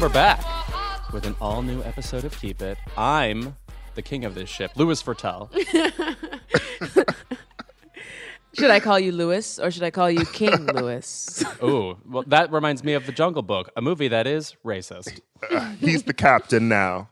we're back with an all-new episode of Keep It. I'm the king of this ship, Louis Fertel. Should I call you Louis or should I call you King Louis? Oh, well, that reminds me of The Jungle Book, a movie that is racist. He's the captain now.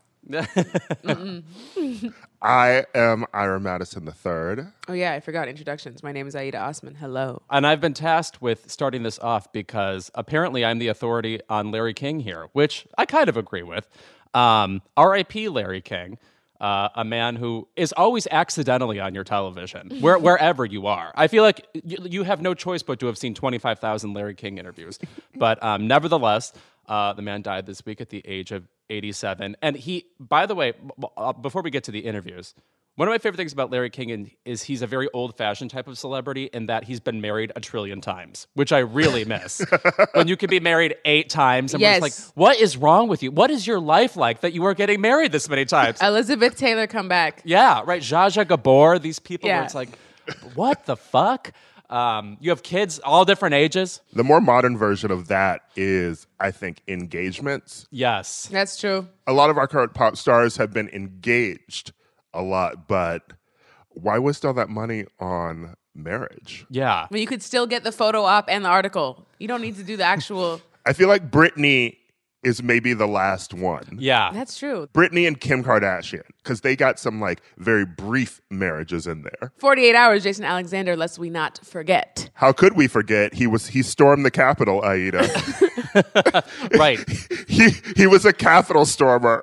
I am Ira Madison III. Oh yeah, I forgot introductions. My name is Aida Osman. Hello. And I've been tasked with starting this off because apparently I'm the authority on Larry King here, which I kind of agree with. R.I.P. Larry King. A man who is always accidentally on your television, wherever you are. I feel like you have no choice but to have seen 25,000 Larry King interviews. But nevertheless, the man died this week at the age of 87. And he, by the way, before we get to the interviews, one of my favorite things about Larry King is he's a very old-fashioned type of celebrity in that he's been married a trillion times, which I really miss. When you can be married 8 times, and we're just like, what is wrong with you? What is your life like that you are getting married this many times? Elizabeth Taylor, come back. Yeah, right. Zsa Zsa Gabor, these people where Yeah. it's like, what the fuck? You have kids all different ages. The more modern version of that is, I think, engagements. Yes. That's true. A lot of our current pop stars have been engaged a lot, but why waste all that money on marriage? Yeah. But you could still get the photo op and the article. You don't need to do the actual. I feel like Britney is maybe the last one. Yeah. That's true. Britney and Kim Kardashian, because they got some like very brief marriages in there. 48 hours, Jason Alexander, lest we not forget. How could we forget? He stormed the Capitol, Aida. Right. he was a Capitol stormer.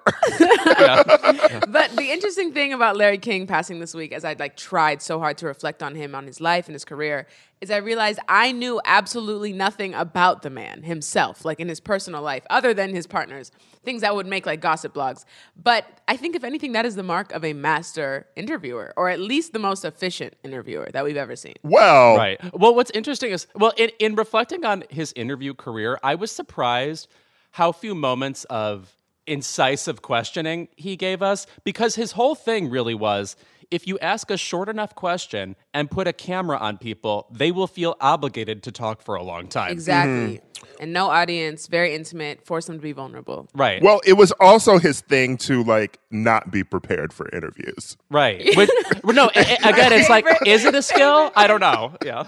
But the interesting thing about Larry King passing this week, as I tried so hard to reflect on him, on his life and his career, is I realized I knew absolutely nothing about the man himself, like in his personal life, other than his partners, things that would make like gossip blogs. But I think if anything, that is the mark of a master interviewer, or at least the most efficient interviewer that we've ever seen. Well, Right. Well, what's interesting is, in reflecting on his interview career, I was surprised how few moments of incisive questioning he gave us, because his whole thing really was, if you ask a short enough question and put a camera on people, they will feel obligated to talk for a long time. Exactly. And no audience, very intimate, force them to be vulnerable. Right. Well, it was also his thing to like not be prepared for interviews. Right. No, again, it's like, is it a skill? I don't know. Yeah.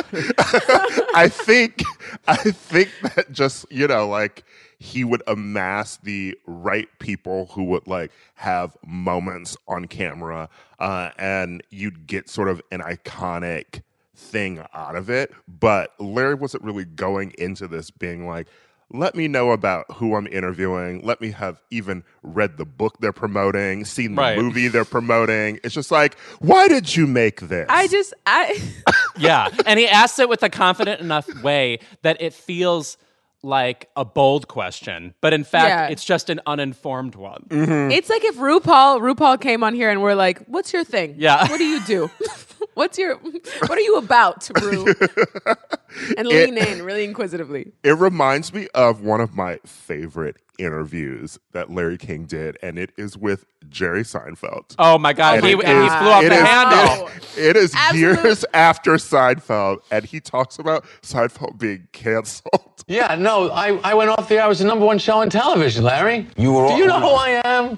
I think that just, like he would amass the right people who would like have moments on camera, and you'd get sort of an iconic thing out of it. But Larry wasn't really going into this being like, let me know about who I'm interviewing. Let me have even read the book they're promoting, seen the movie they're promoting. It's just like, why did you make this? Yeah. And he asks it with a confident enough way that it feels like a bold question, but in fact, it's just an uninformed one. Mm-hmm. It's like if RuPaul came on here and we're like, what's your thing? Yeah. What do you do? What are you about, Ru? And lean in really inquisitively. It reminds me of one of my favorite interviews that Larry King did, and it is with Jerry Seinfeld. Oh my God. He flew off the handle. It is Absolute. years after Seinfeld, and he talks about Seinfeld being canceled. Yeah, no, I went off the air. I was the #1 show on television, Larry. Do you know who I am?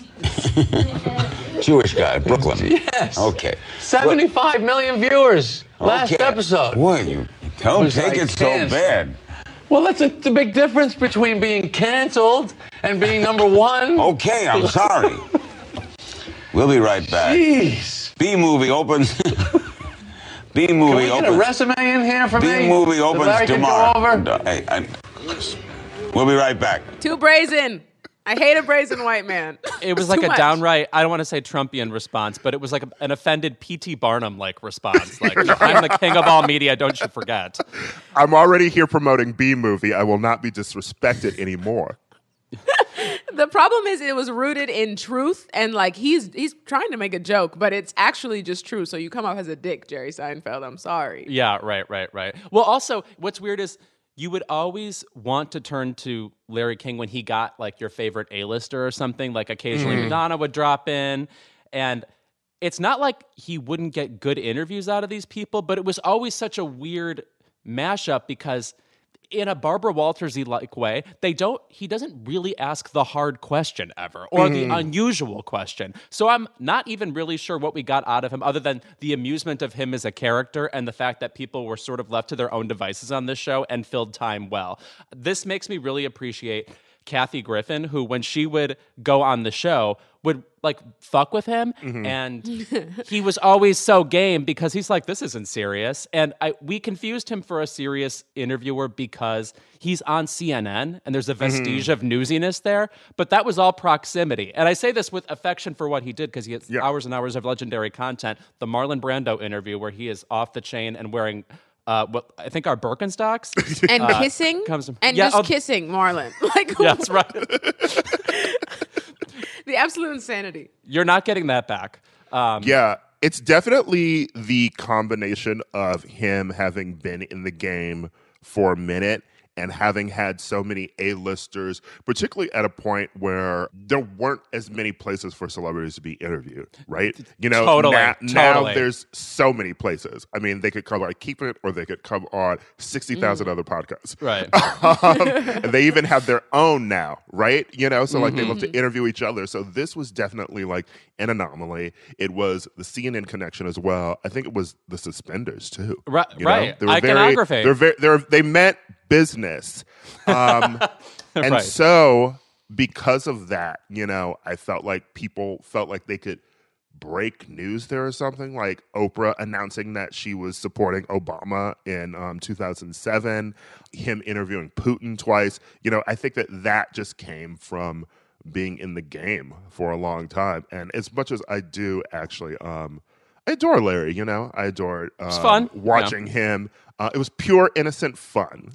Jewish guy, Brooklyn. Yes. Okay. 75 million viewers last episode. Boy, you don't Was take I it so canceled? bad. Well, that's the big difference between being canceled and being #1. Okay, I'm sorry. We'll be right back. Jeez. B-movie opens. B-movie Can we get a opens. resume in here for me? B-movie that opens Larry can go tomorrow. over? Hey, we'll be right back. Too brazen. I hate a brazen white man. It was It's like too a much. downright, I don't want to say Trumpian response, but it was like an offended P.T. Barnum-like response. Like, I'm the king of all media, don't you forget. I'm already here promoting B-movie. I will not be disrespected anymore. The problem is it was rooted in truth, and like he's trying to make a joke, but it's actually just true. So you come off as a dick, Jerry Seinfeld. I'm sorry. Yeah, right. Well, also, what's weird is you would always want to turn to Larry King when he got like your favorite A-lister or something. Like occasionally Madonna would drop in, and it's not like he wouldn't get good interviews out of these people, but it was always such a weird mashup because in a Barbara Walters-y like way, he doesn't really ask the hard question ever, or the unusual question. So I'm not even really sure what we got out of him, other than the amusement of him as a character and the fact that people were sort of left to their own devices on this show and filled time well. This makes me really appreciate Kathy Griffin, who, when she would go on the show, would like fuck with him, and he was always so game because he's like, this isn't serious. And we confused him for a serious interviewer because he's on CNN and there's a vestige of newsiness there, but that was all proximity. And I say this with affection for what he did because he has hours and hours of legendary content. The Marlon Brando interview where he is off the chain and wearing what I think are Birkenstocks and kissing kissing Marlon. Like, yeah, that's right. The absolute insanity. You're not getting that back. Yeah, it's definitely the combination of him having been in the game for a minute and having had so many A-listers, particularly at a point where there weren't as many places for celebrities to be interviewed, right? You know, now there's so many places. I mean, they could come on Keep It, or they could come on 60,000 other podcasts. Right. And they even have their own now, right? You know, so like they love to interview each other. So this was definitely like an anomaly. It was the CNN connection as well. I think it was the suspenders too. Right. You know? They were Iconography. they meant business. And right. so because of that, you know, I felt like people felt like they could break news there or something, like Oprah announcing that she was supporting Obama in 2007, him interviewing Putin twice. You know, I think that just came from being in the game for a long time. And as much as I do actually, I adore Larry, you know, I adored it's fun. Watching him. It was pure innocent fun.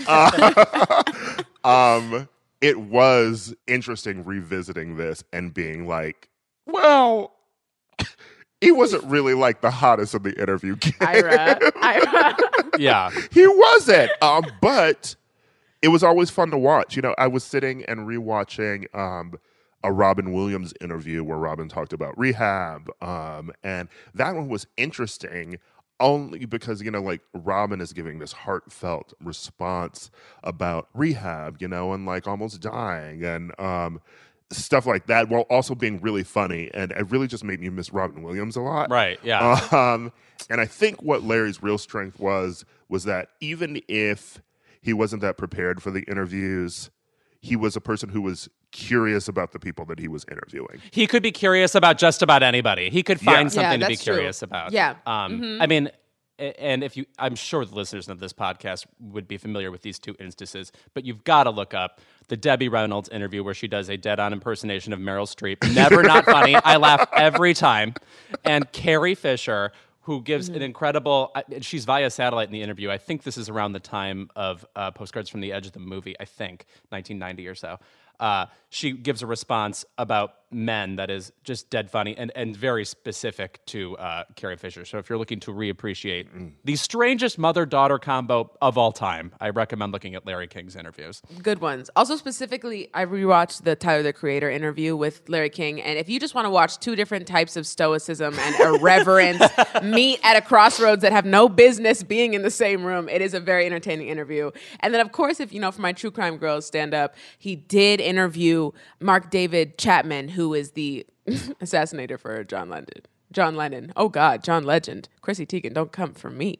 It was interesting revisiting this and being like, well, he wasn't really like the hottest of the interview game. Ira. Yeah. He wasn't. But it was always fun to watch. You know, I was sitting and rewatching a Robin Williams interview where Robin talked about rehab. And that one was interesting only because, you know, like Robin is giving this heartfelt response about rehab, you know, and like almost dying and stuff like that, while also being really funny. And it really just made me miss Robin Williams a lot. Right, yeah. And I think what Larry's real strength was that even if he wasn't that prepared for the interviews, he was a person who was curious about the people that he was interviewing. He could be curious about just about anybody. He could find something to be curious about. Yeah. I mean, and I'm sure the listeners of this podcast would be familiar with these two instances, but you've got to look up the Debbie Reynolds interview where she does a dead-on impersonation of Meryl Streep. Never not funny. I laugh every time. And Carrie Fisher, who gives an incredible, she's via satellite in the interview. I think this is around the time of Postcards from the Edge of the movie, I think, 1990 or so. She gives a response about men that is just dead funny and very specific to Carrie Fisher. So if you're looking to reappreciate the strangest mother-daughter combo of all time, I recommend looking at Larry King's interviews. Good ones. Also, specifically, I rewatched the Tyler, the Creator interview with Larry King. And if you just want to watch two different types of stoicism and irreverence meet at a crossroads that have no business being in the same room, it is a very entertaining interview. And then, of course, if you know, for my True Crime Girls stand-up, he did interview Mark David Chapman, who is the assassinator for John Lennon. Oh, God, John Legend. Chrissy Teigen, don't come for me.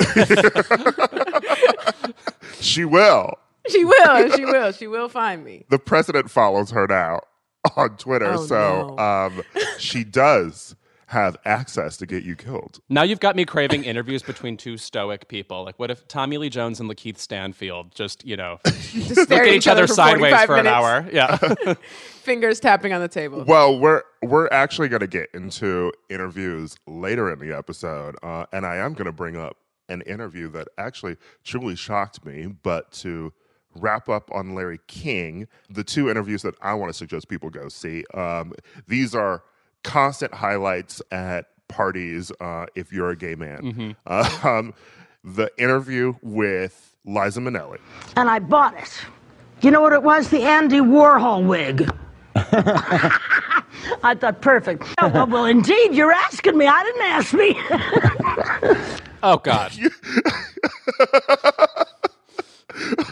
She will. She will. She will find me. The president follows her now on Twitter, she does have access to get you killed. Now you've got me craving interviews between two stoic people. Like, what if Tommy Lee Jones and Lakeith Stanfield just, you know, look at each other sideways for an hour? Yeah. Fingers tapping on the table. Well, we're actually going to get into interviews later in the episode, and I am going to bring up an interview that actually truly shocked me. But to wrap up on Larry King, the two interviews that I want to suggest people go see, these are constant highlights at parties if you're a gay man. The interview with Liza Minnelli. And I bought it. You know what it was? The Andy Warhol wig. I thought, perfect. Oh, well, indeed, you're asking me. I didn't ask me. Oh, God.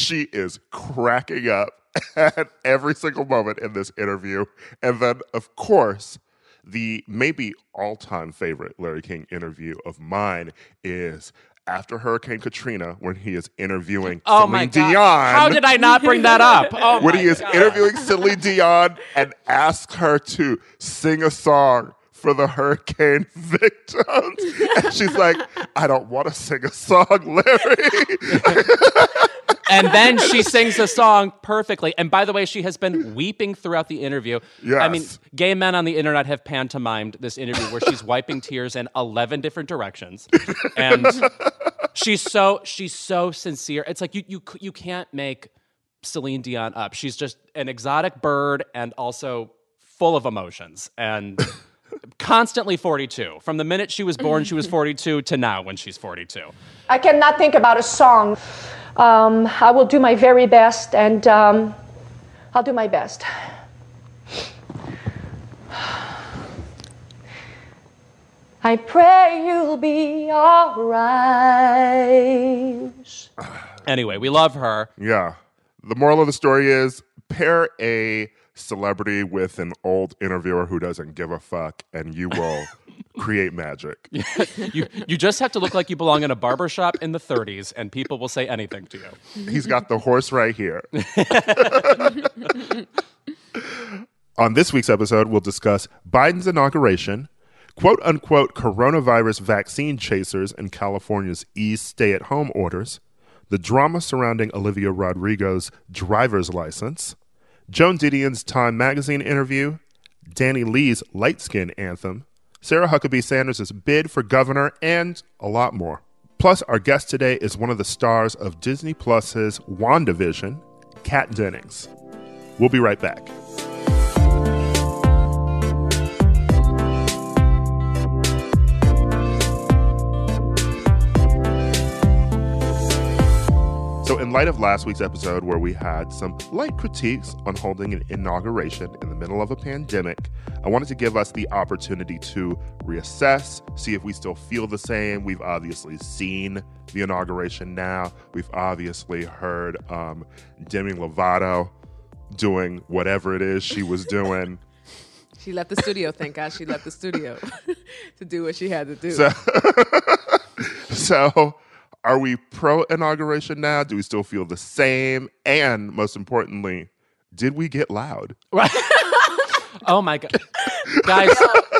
She is cracking up at every single moment in this interview. And then, of course, the maybe all-time favorite Larry King interview of mine is after Hurricane Katrina, when he is interviewing Celine Dion. How did I not bring that up? Oh when my he is God. interviewing Celine Dion and asks her to sing a song for the hurricane victims. And she's like, I don't want to sing a song, Larry. And then she sings a song perfectly. And by the way, she has been weeping throughout the interview. Yes. I mean, gay men on the internet have pantomimed this interview where she's wiping tears in 11 different directions. And she's so sincere. It's like you can't make Celine Dion up. She's just an exotic bird and also full of emotions. And constantly 42. From the minute she was born, she was 42 to now when she's 42. I cannot think about a song. I will do my very best, and I'll do my best. I pray you'll be all right. Anyway, we love her. Yeah. The moral of the story is pair a celebrity with an old interviewer who doesn't give a fuck, and you will create magic. You just have to look like you belong in a barbershop in the 30s, and people will say anything to you. He's got the horse right here. On this week's episode, we'll discuss Biden's inauguration, quote-unquote coronavirus vaccine chasers and California's eased stay-at-home orders, the drama surrounding Olivia Rodrigo's driver's license, Joan Didion's Time magazine interview, Danny Lee's Light Skin anthem, Sarah Huckabee Sanders' bid for governor, and a lot more. Plus, our guest today is one of the stars of Disney Plus's WandaVision, Kat Dennings. We'll be right back. So in light of last week's episode where we had some light critiques on holding an inauguration in the middle of a pandemic, I wanted to give us the opportunity to reassess, see if we still feel the same. We've obviously seen the inauguration now. We've obviously heard Demi Lovato doing whatever it is she was doing. She left the studio, thank God she left the studio to do what she had to do. So are we pro-inauguration now? Do we still feel the same? And most importantly, did we get loud? Oh my God. Guys,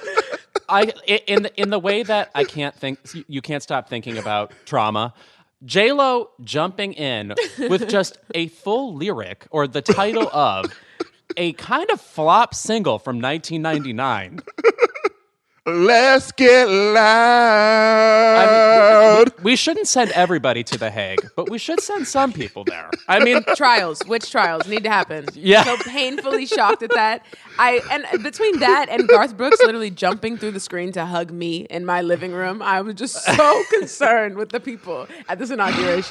in the way that I can't think, you can't stop thinking about trauma, J-Lo jumping in with just a full lyric or the title of a kind of flop single from 1999. Let's get loud. I mean, we shouldn't send everybody to The Hague, but we should send some people there. I mean, Witch trials need to happen. Yeah. So painfully shocked at that. And between that and Garth Brooks literally jumping through the screen to hug me in my living room, I was just so concerned with the people at this inauguration.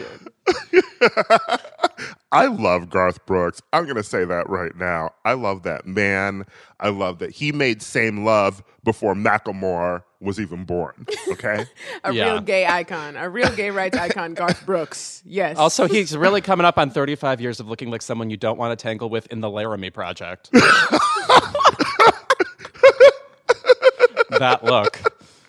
I love Garth Brooks. I'm going to say that right now. I love that man. I love that he made Same Love before Macklemore was even born. Okay? A real gay icon, a real gay rights icon, Garth Brooks. Yes. Also, he's really coming up on 35 years of looking like someone you don't want to tangle with in the Laramie Project. That look.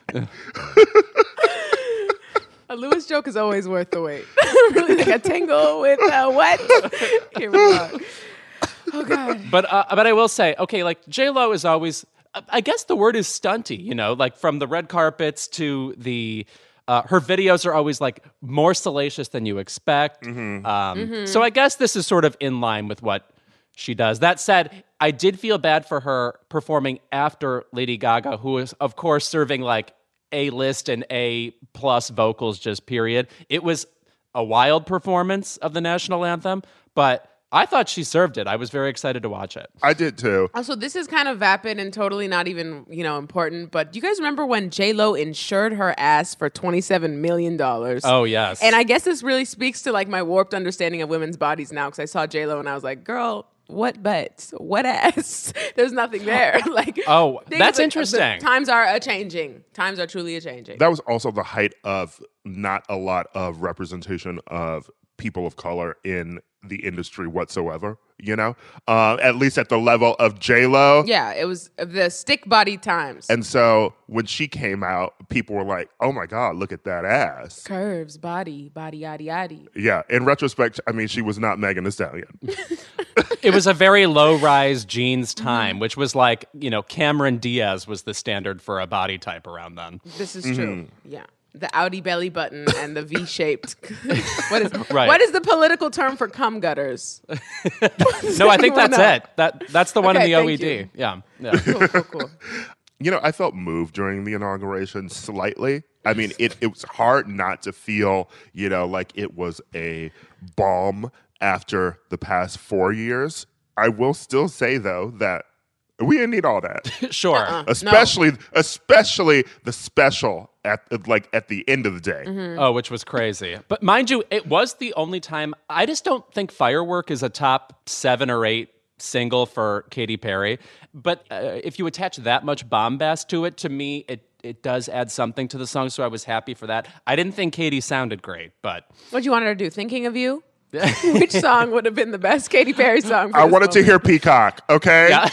A Lewis joke is always worth the wait. Really like a tingle with what? Here we go. Oh God. But I will say, okay, like J-Lo is always, I guess the word is stunty, you know, like from the red carpets to the, her videos are always like more salacious than you expect. So I guess this is sort of in line with what she does. That said, I did feel bad for her performing after Lady Gaga, who is, of course, serving like A-list and A+ vocals, just period. It was a wild performance of the national anthem, but I thought she served it. I was very excited to watch it. I did too. Also, this is kind of vapid and totally not even, important, but do you guys remember when J-Lo insured her ass for $27 million? Oh, yes. And I guess this really speaks to like my warped understanding of women's bodies now, because I saw J-Lo and I was like, girl, what butts? What ass? There's nothing there. Like, oh, that's like, interesting. Times are a-changing. Times are truly a-changing. That was also the height of not a lot of representation of people of color in the industry whatsoever, you know? At least at the level of J-Lo. Yeah, it was the stick body times. And so when she came out, people were like, oh my God, look at that ass. Curves, body, yaddy yaddy. Yeah, in retrospect, I mean, she was not Megan Thee Stallion. It was a very low-rise jeans time, which was like, Cameron Diaz was the standard for a body type around then. This is true. Yeah. The Audi belly button and the V-shaped. What is the political term for cum gutters? No, I think that's it. That's the one in the OED. Yeah. Cool. I felt moved during the inauguration slightly. I mean, it was hard not to feel, like it was a balm after the past 4 years. I will still say, though, that we didn't need all that. Sure. Especially the special at the end of the day. Mm-hmm. Oh, which was crazy. But mind you, it was the only time. I just don't think Firework is a top 7 or 8 single for Katy Perry. But if you attach that much bombast to it, to me, it does add something to the song. So I was happy for that. I didn't think Katy sounded great, but What you wanted her to do? Thinking of You? Which song would have been the best Katy Perry song? I wanted to hear Peacock, okay? yeah.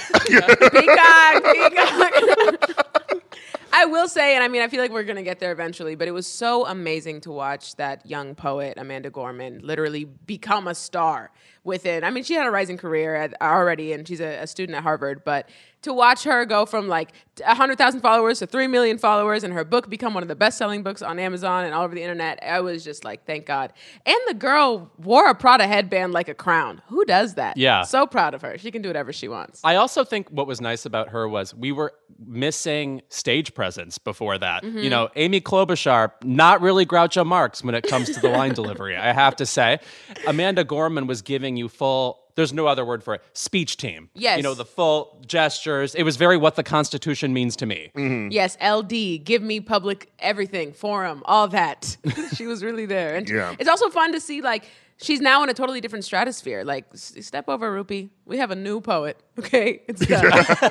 Peacock. I will say, and I mean, I feel like we're going to get there eventually, but it was so amazing to watch that young poet, Amanda Gorman, literally become a star within. I mean, she had a rising career already, and she's a student at Harvard, but to watch her go from like 100,000 followers to 3 million followers and her book become one of the best-selling books on Amazon and all over the internet, I was just like, thank God. And the girl wore a Prada headband like a crown. Who does that? Yeah. So proud of her. She can do whatever she wants. I also think what was nice about her was we were missing stage presence before that. Mm-hmm. Amy Klobuchar, not really Groucho Marx when it comes to the line delivery, I have to say. Amanda Gorman was giving you full, there's no other word for it, speech team. Yes. The full gestures. It was very what the Constitution means to me. Mm-hmm. Yes, LD, give me public everything, forum, all that. She was really there. And it's also fun to see, like, she's now in a totally different stratosphere. Like, step over, Rupi. We have a new poet, okay? It's done.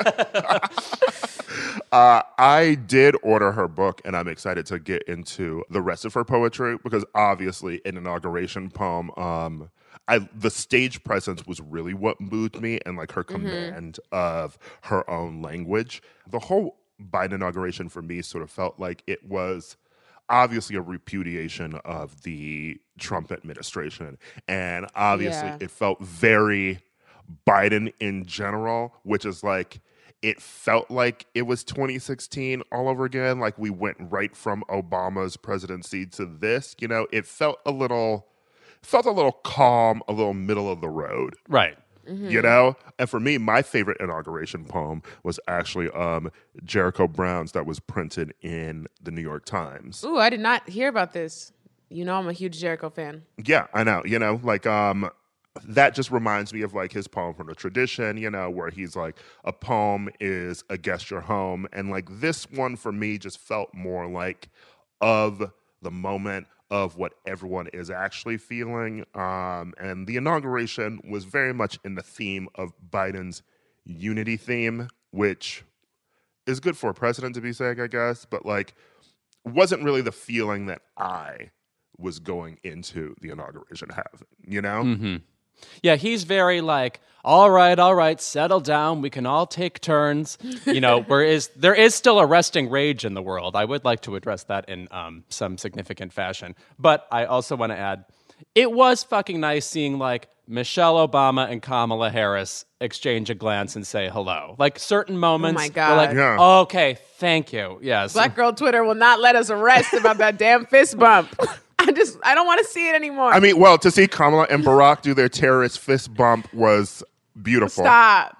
I did order her book, and I'm excited to get into the rest of her poetry because obviously an inauguration poem, the stage presence was really what moved me, and like her command of her own language. The whole Biden inauguration for me sort of felt like it was obviously a repudiation of the Trump administration, and obviously it felt very Biden in general, which is like, it felt like it was 2016 all over again. Like we went right from Obama's presidency to this, it felt a little calm, a little middle of the road. Right. And for me, my favorite inauguration poem was actually Jericho Brown's that was printed in the New York Times. Ooh, I did not hear about this. I'm a huge Jericho fan. Yeah, I know. That just reminds me of like his poem from the tradition, where he's like, a poem is a guest your home. And like this one for me just felt more like of the moment of what everyone is actually feeling. And the inauguration was very much in the theme of Biden's unity theme, which is good for a president to be saying, I guess, but like wasn't really the feeling that I was going into the inauguration having, Yeah, he's very like, all right, settle down. We can all take turns. Whereas there is still a resting rage in the world. I would like to address that in some significant fashion. But I also want to add, it was fucking nice seeing like Michelle Obama and Kamala Harris exchange a glance and say hello. Like certain moments. Oh my God. We're like, Yeah. okay, thank you. Yes. Black girl Twitter will not let us rest about that damn fist bump. I don't want to see it anymore. I mean, well, to see Kamala and Barack do their terrorist fist bump was beautiful. Stop.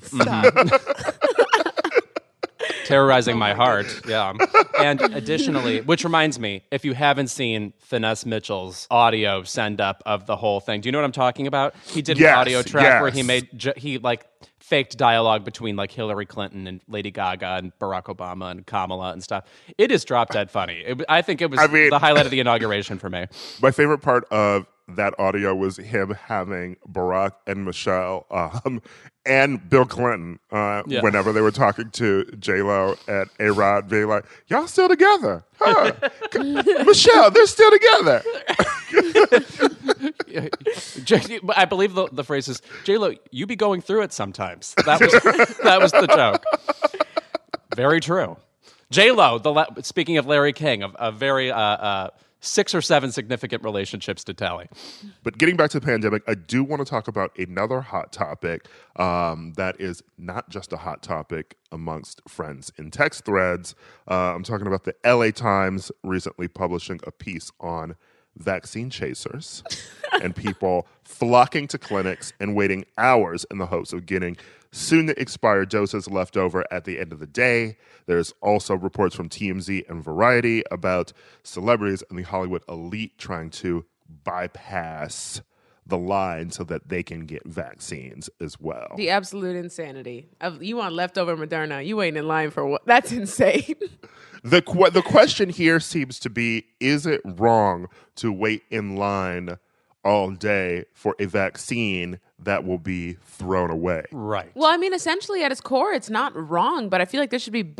Terrorizing my heart. Yeah. And additionally, which reminds me, if you haven't seen Finesse Mitchell's audio send up of the whole thing, do you know what I'm talking about? He did an audio track where he faked dialogue between like Hillary Clinton and Lady Gaga and Barack Obama and Kamala and stuff. It is drop dead funny. I think it was the highlight of the inauguration for me. My favorite part of that audio was him having Barack and Michelle and Bill Clinton whenever they were talking to J-Lo and A-Rod being like, y'all still together? Huh? Michelle, they're still together. I believe the phrase is, J-Lo, you be going through it sometimes. That was the joke. Very true. J-Lo, speaking of Larry King, a very 6 or 7 significant relationships to tally. But getting back to the pandemic, I do want to talk about another hot topic that is not just a hot topic amongst friends in text threads. I'm talking about the LA Times recently publishing a piece on vaccine chasers and people flocking to clinics and waiting hours in the hopes of getting soon-to-expire doses left over at the end of the day. There's also reports from TMZ and Variety about celebrities and the Hollywood elite trying to bypass the line so that they can get vaccines as well. The absolute insanity of you want leftover Moderna, you waiting in line for what? That's insane. The question here seems to be, is it wrong to wait in line all day for a vaccine that will be thrown away? Right. Well, I mean, essentially at its core, it's not wrong, but I feel like there should be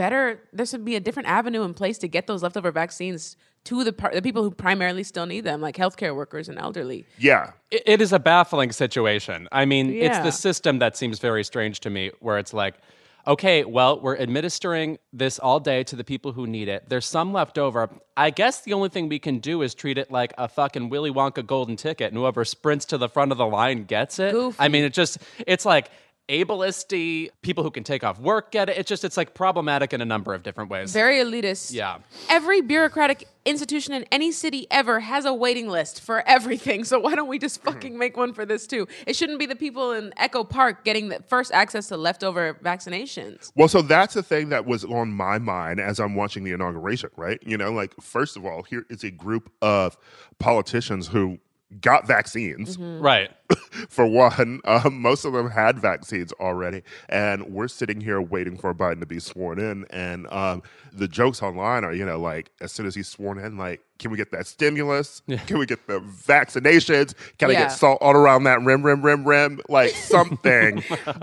a different avenue in place to get those leftover vaccines to the people who primarily still need them, like healthcare workers and elderly. Yeah. It is a baffling situation. I mean, it's Yeah. the system that seems very strange to me, where it's like, okay, well, we're administering this all day to the people who need it. There's some left over. I guess the only thing we can do is treat it like a fucking Willy Wonka golden ticket, and whoever sprints to the front of the line gets it. Goofy. I mean, it's like ableist-y, people who can take off work get it. It's like problematic in a number of different ways. Very elitist. Yeah. Every bureaucratic institution in any city ever has a waiting list for everything. So why don't we just fucking make one for this too? It shouldn't be the people in Echo Park getting the first access to leftover vaccinations. Well, so that's the thing that was on my mind as I'm watching the inauguration, right? You know, like, first of all, here is a group of politicians who got vaccines. Right. For one, most of them had vaccines already, and we're sitting here waiting for Biden to be sworn in. And the jokes online are, you know, like, as soon as he's sworn in, like, can we get that stimulus? Yeah. Can we get the vaccinations? Can I get salt all around that rim? Like, something.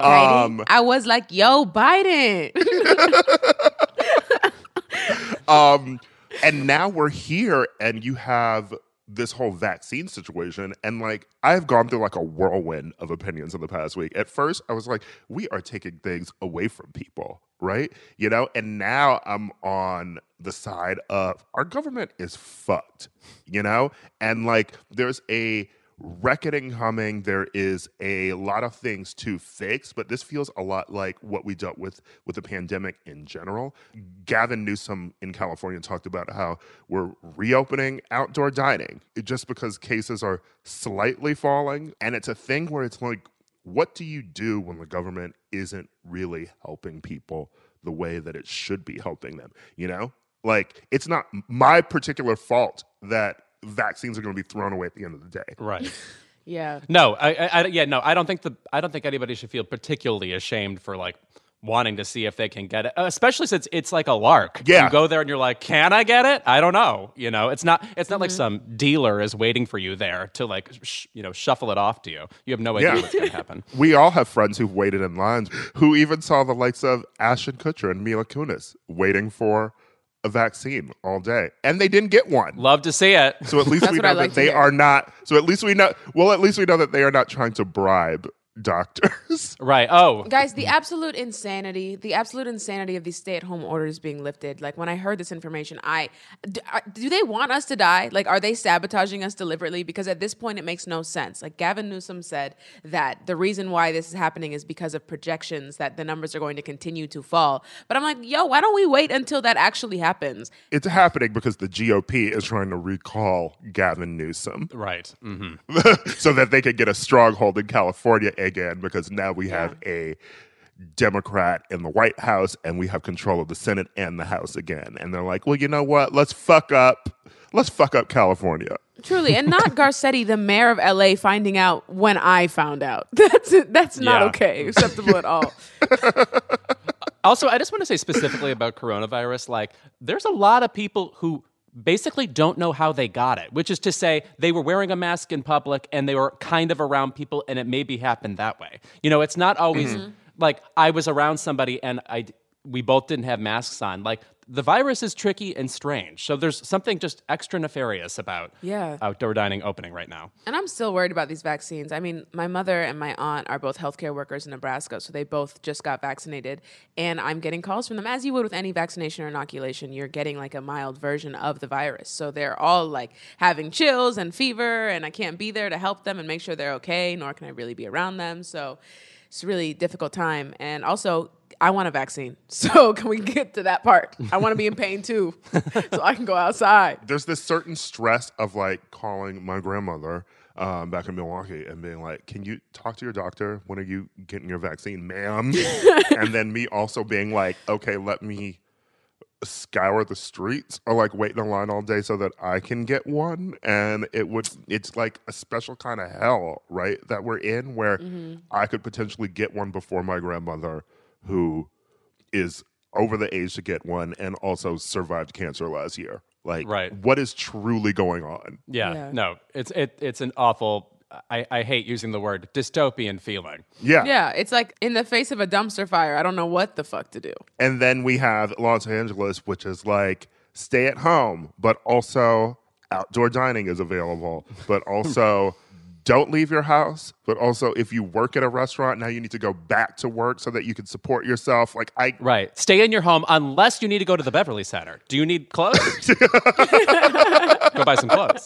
I was like, yo, Biden. And now we're here, and you have this whole vaccine situation, and like, I've gone through like a whirlwind of opinions in the past week. At first, I was like, we are taking things away from people, right? You know, and now I'm on the side of our government is fucked, you know? And like, there's a reckoning coming. There is a lot of things to fix, but this feels a lot like what we dealt with the pandemic in general. Gavin Newsom in California talked about how we're reopening outdoor dining just because cases are slightly falling. And it's a thing where it's like, what do you do when the government isn't really helping people the way that it should be helping them? You know, like, it's not my particular fault that vaccines are going to be thrown away at the end of the day. Right. Yeah. No, I don't think anybody should feel particularly ashamed for like wanting to see if they can get it, especially since it's like a lark. Yeah. You go there and you're like, can I get it? I don't know. You know, it's not like some dealer is waiting for you there to like, shuffle it off to you. You have no idea what's going to happen. We all have friends who've waited in lines, who even saw the likes of Ashton Kutcher and Mila Kunis waiting for a vaccine all day, and they didn't get one. Love to see it. So at least we know that they are not. So at least we know. Well, at least we know that they are not trying to bribe doctors. Right. Oh, Guys, the absolute insanity of these stay-at-home orders being lifted. Like, when I heard this information, do they want us to die? Like, are they sabotaging us deliberately? Because at this point, it makes no sense. Like, Gavin Newsom said that the reason why this is happening is because of projections that the numbers are going to continue to fall. But I'm like, yo, why don't we wait until that actually happens? It's happening because the GOP is trying to recall Gavin Newsom. right. Mm-hmm. So that they could get a stronghold in California again, because now we have a Democrat in the White House and we have control of the Senate and the House again. And they're like, well, you know what? Let's fuck up California. Truly, and not Garcetti, the mayor of LA, finding out when I found out. That's not okay, acceptable at all. Also, I just want to say specifically about coronavirus, like, there's a lot of people who basically don't know how they got it, which is to say they were wearing a mask in public and they were kind of around people and it maybe happened that way. You know, it's not always like I was around somebody and we both didn't have masks on. Like, the virus is tricky and strange. So there's something just extra nefarious about outdoor dining opening right now. And I'm still worried about these vaccines. I mean, my mother and my aunt are both healthcare workers in Nebraska, so they both just got vaccinated. And I'm getting calls from them, as you would with any vaccination or inoculation. You're getting like a mild version of the virus. So they're all like having chills and fever, and I can't be there to help them and make sure they're okay, nor can I really be around them. So it's a really difficult time. And also, I want a vaccine. So can we get to that part? I want to be in pain too, so I can go outside. There's this certain stress of like calling my grandmother back in Milwaukee and being like, can you talk to your doctor? When are you getting your vaccine, ma'am? And then me also being like, okay, let me scour the streets or like wait in line all day so that I can get one. And it's like a special kind of hell, right, that we're in, where I could potentially get one before my grandmother, who is over the age to get one and also survived cancer last year. Like, what is truly going on? Yeah. No, it's an awful, I hate using the word dystopian feeling. Yeah, it's like in the face of a dumpster fire, I don't know what the fuck to do. And then we have Los Angeles, which is like stay at home, but also outdoor dining is available, but also don't leave your house, but also if you work at a restaurant, now you need to go back to work so that you can support yourself. Like Right. Stay in your home unless you need to go to the Beverly Center. Do you need clothes? Go buy some clothes.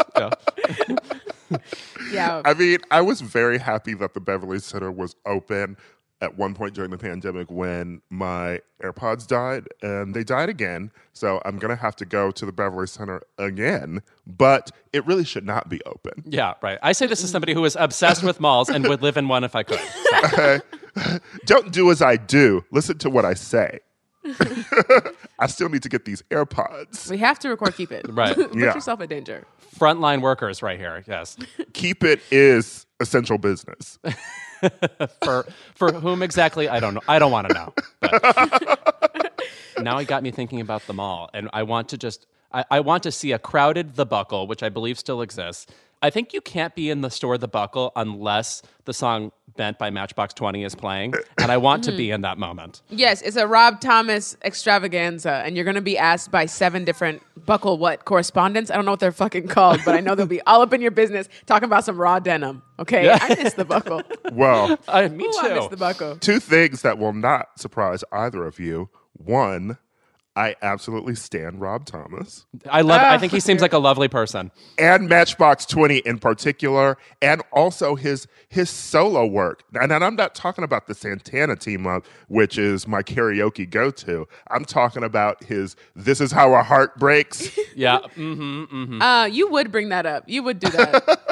Yeah. I mean, I was very happy that the Beverly Center was open at one point during the pandemic when my AirPods died, and they died again. So I'm going to have to go to the Beverly Center again, but it really should not be open. Yeah, right. I say this as somebody who is obsessed with malls and would live in one if I could. So. Don't do as I do. Listen to what I say. I still need to get these AirPods. We have to record Keep It. Right. Put yourself in danger. Frontline workers right here, yes. Keep It is essential business. For whom exactly, I don't know. I don't want to know. But now it got me thinking about the mall, and I want to see a crowded The Buckle, which I believe still exists. I think you can't be in the store The Buckle unless the song Bent by Matchbox 20 is playing, and I want to be in that moment. Yes, it's a Rob Thomas extravaganza, and you're going to be asked by 7 different Buckle correspondents. I don't know what they're fucking called, but I know they'll be all up in your business talking about some raw denim. Okay, yeah. I miss The Buckle. Well, me too. I miss The Buckle. 2 things that will not surprise either of you. 1, I absolutely stan Rob Thomas. I think he seems like a lovely person. And Matchbox 20 in particular, and also his solo work. And I'm not talking about the Santana team up, which is my karaoke go-to. I'm talking about his This Is How a Heart Breaks. Yeah. You would bring that up. You would do that.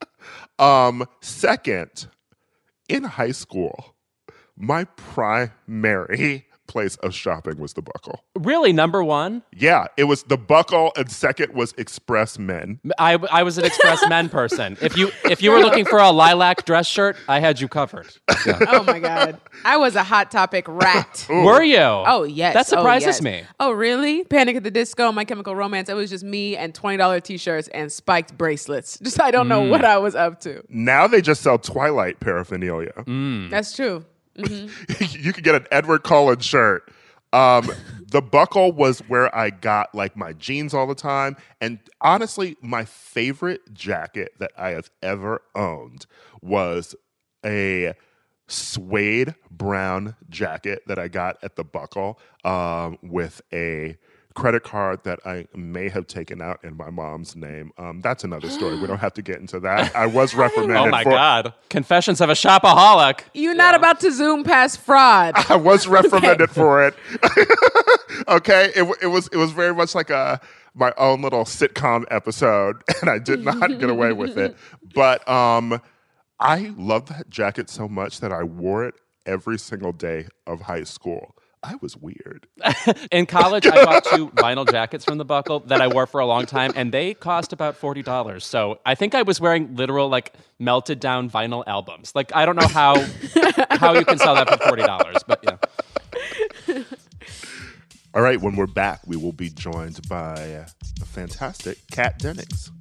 Second, in high school, my primary place of shopping was The Buckle. Really, number one? Yeah, it was The Buckle, and second was Express Men. I was an Express Men person. If you were looking for a lilac dress shirt, I had you covered. Yeah. Oh my God. I was a Hot Topic rat. Were you? Oh, yes. That surprises me. Oh, really? Panic at the Disco, My Chemical Romance. It was just me and $20 t-shirts and spiked bracelets. Just I don't know what I was up to. Now they just sell Twilight paraphernalia. That's true. Mm-hmm. You could get an Edward Cullen shirt. The Buckle was where I got like my jeans all the time. And honestly, my favorite jacket that I have ever owned was a suede brown jacket that I got at The Buckle with a credit card that I may have taken out in my mom's name. That's another story. We don't have to get into that. I was reprimanded. Oh my God. Confessions of a shopaholic. You're not about to zoom past fraud. I was reprimanded for it. Okay? It was very much like my own little sitcom episode, and I did not get away with it. But I loved that jacket so much that I wore it every single day of high school. I was weird. In college, I bought 2 vinyl jackets from The Buckle that I wore for a long time, and they cost about $40. So I think I was wearing literal, like, melted down vinyl albums. Like, I don't know how you can sell that for $40, but yeah. All right, when we're back, we will be joined by the fantastic Kat Dennings.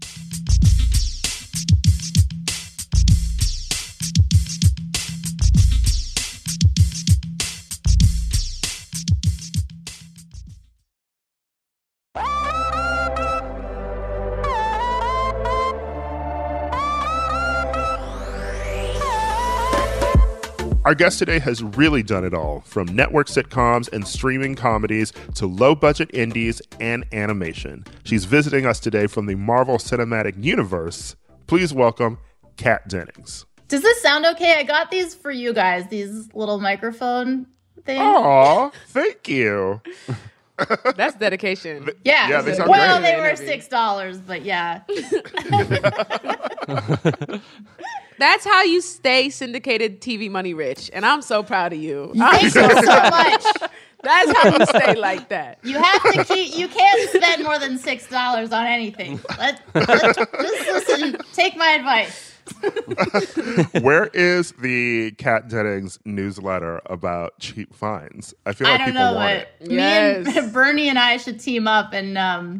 Our guest today has really done it all, from network sitcoms and streaming comedies to low-budget indies and animation. She's visiting us today from the Marvel Cinematic Universe. Please welcome Kat Dennings. Does this sound okay? I got these for you guys, these little microphone things. Aw, thank you. That's dedication. Yeah, they sound well, great. they were $6, but yeah. That's how you stay syndicated TV money rich, and I'm so proud of you. Thank you so much. That's how you stay like that. You have to keep. You can't spend more than $6 on anything. Just listen. Take my advice. Where is the Kat Dennings newsletter about cheap finds? I feel like people want it. Yes. Me and Bernie and I should team up and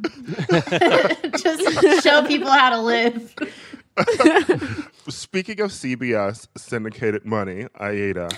just show people how to live. Speaking of CBS syndicated money, Aida,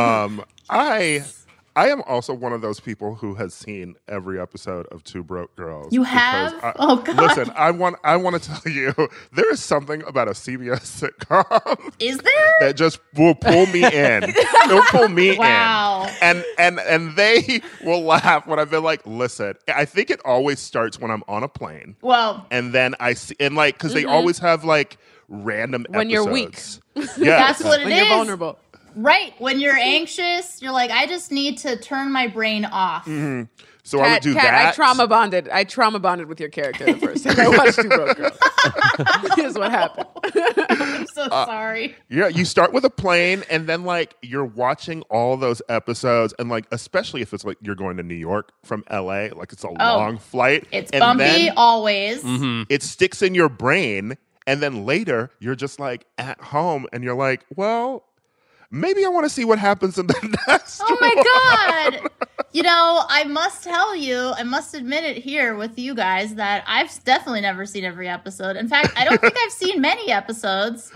I am also one of those people who has seen every episode of Two Broke Girls. You have? Oh God! Listen, I want to tell you, there is something about a CBS sitcom. Is there? That just will pull me in. It'll pull me Wow. in. And they will laugh when I've been like, listen, I think it always starts when I'm on a plane. Well, And then I see, and like, because they always have like random When you're weak. episodes. Yes. that's what it is. When you're vulnerable. Right. When you're anxious, you're like, I just need to turn my brain off. So I would do Kat, that. I trauma bonded with your character the first time I watched Two Broke Girls. Here's what happened. I'm so sorry. Yeah, you start with a plane, and then like you're watching all those episodes, and like especially if it's like you're going to New York from LA, like it's a long flight. It's and bumpy then always. it sticks in your brain, and then later you're just like at home, and you're like, well, maybe I want to see what happens in the next. Oh my God. You know, I must admit it here with you guys that I've definitely never seen every episode. In fact, I don't think I've seen many episodes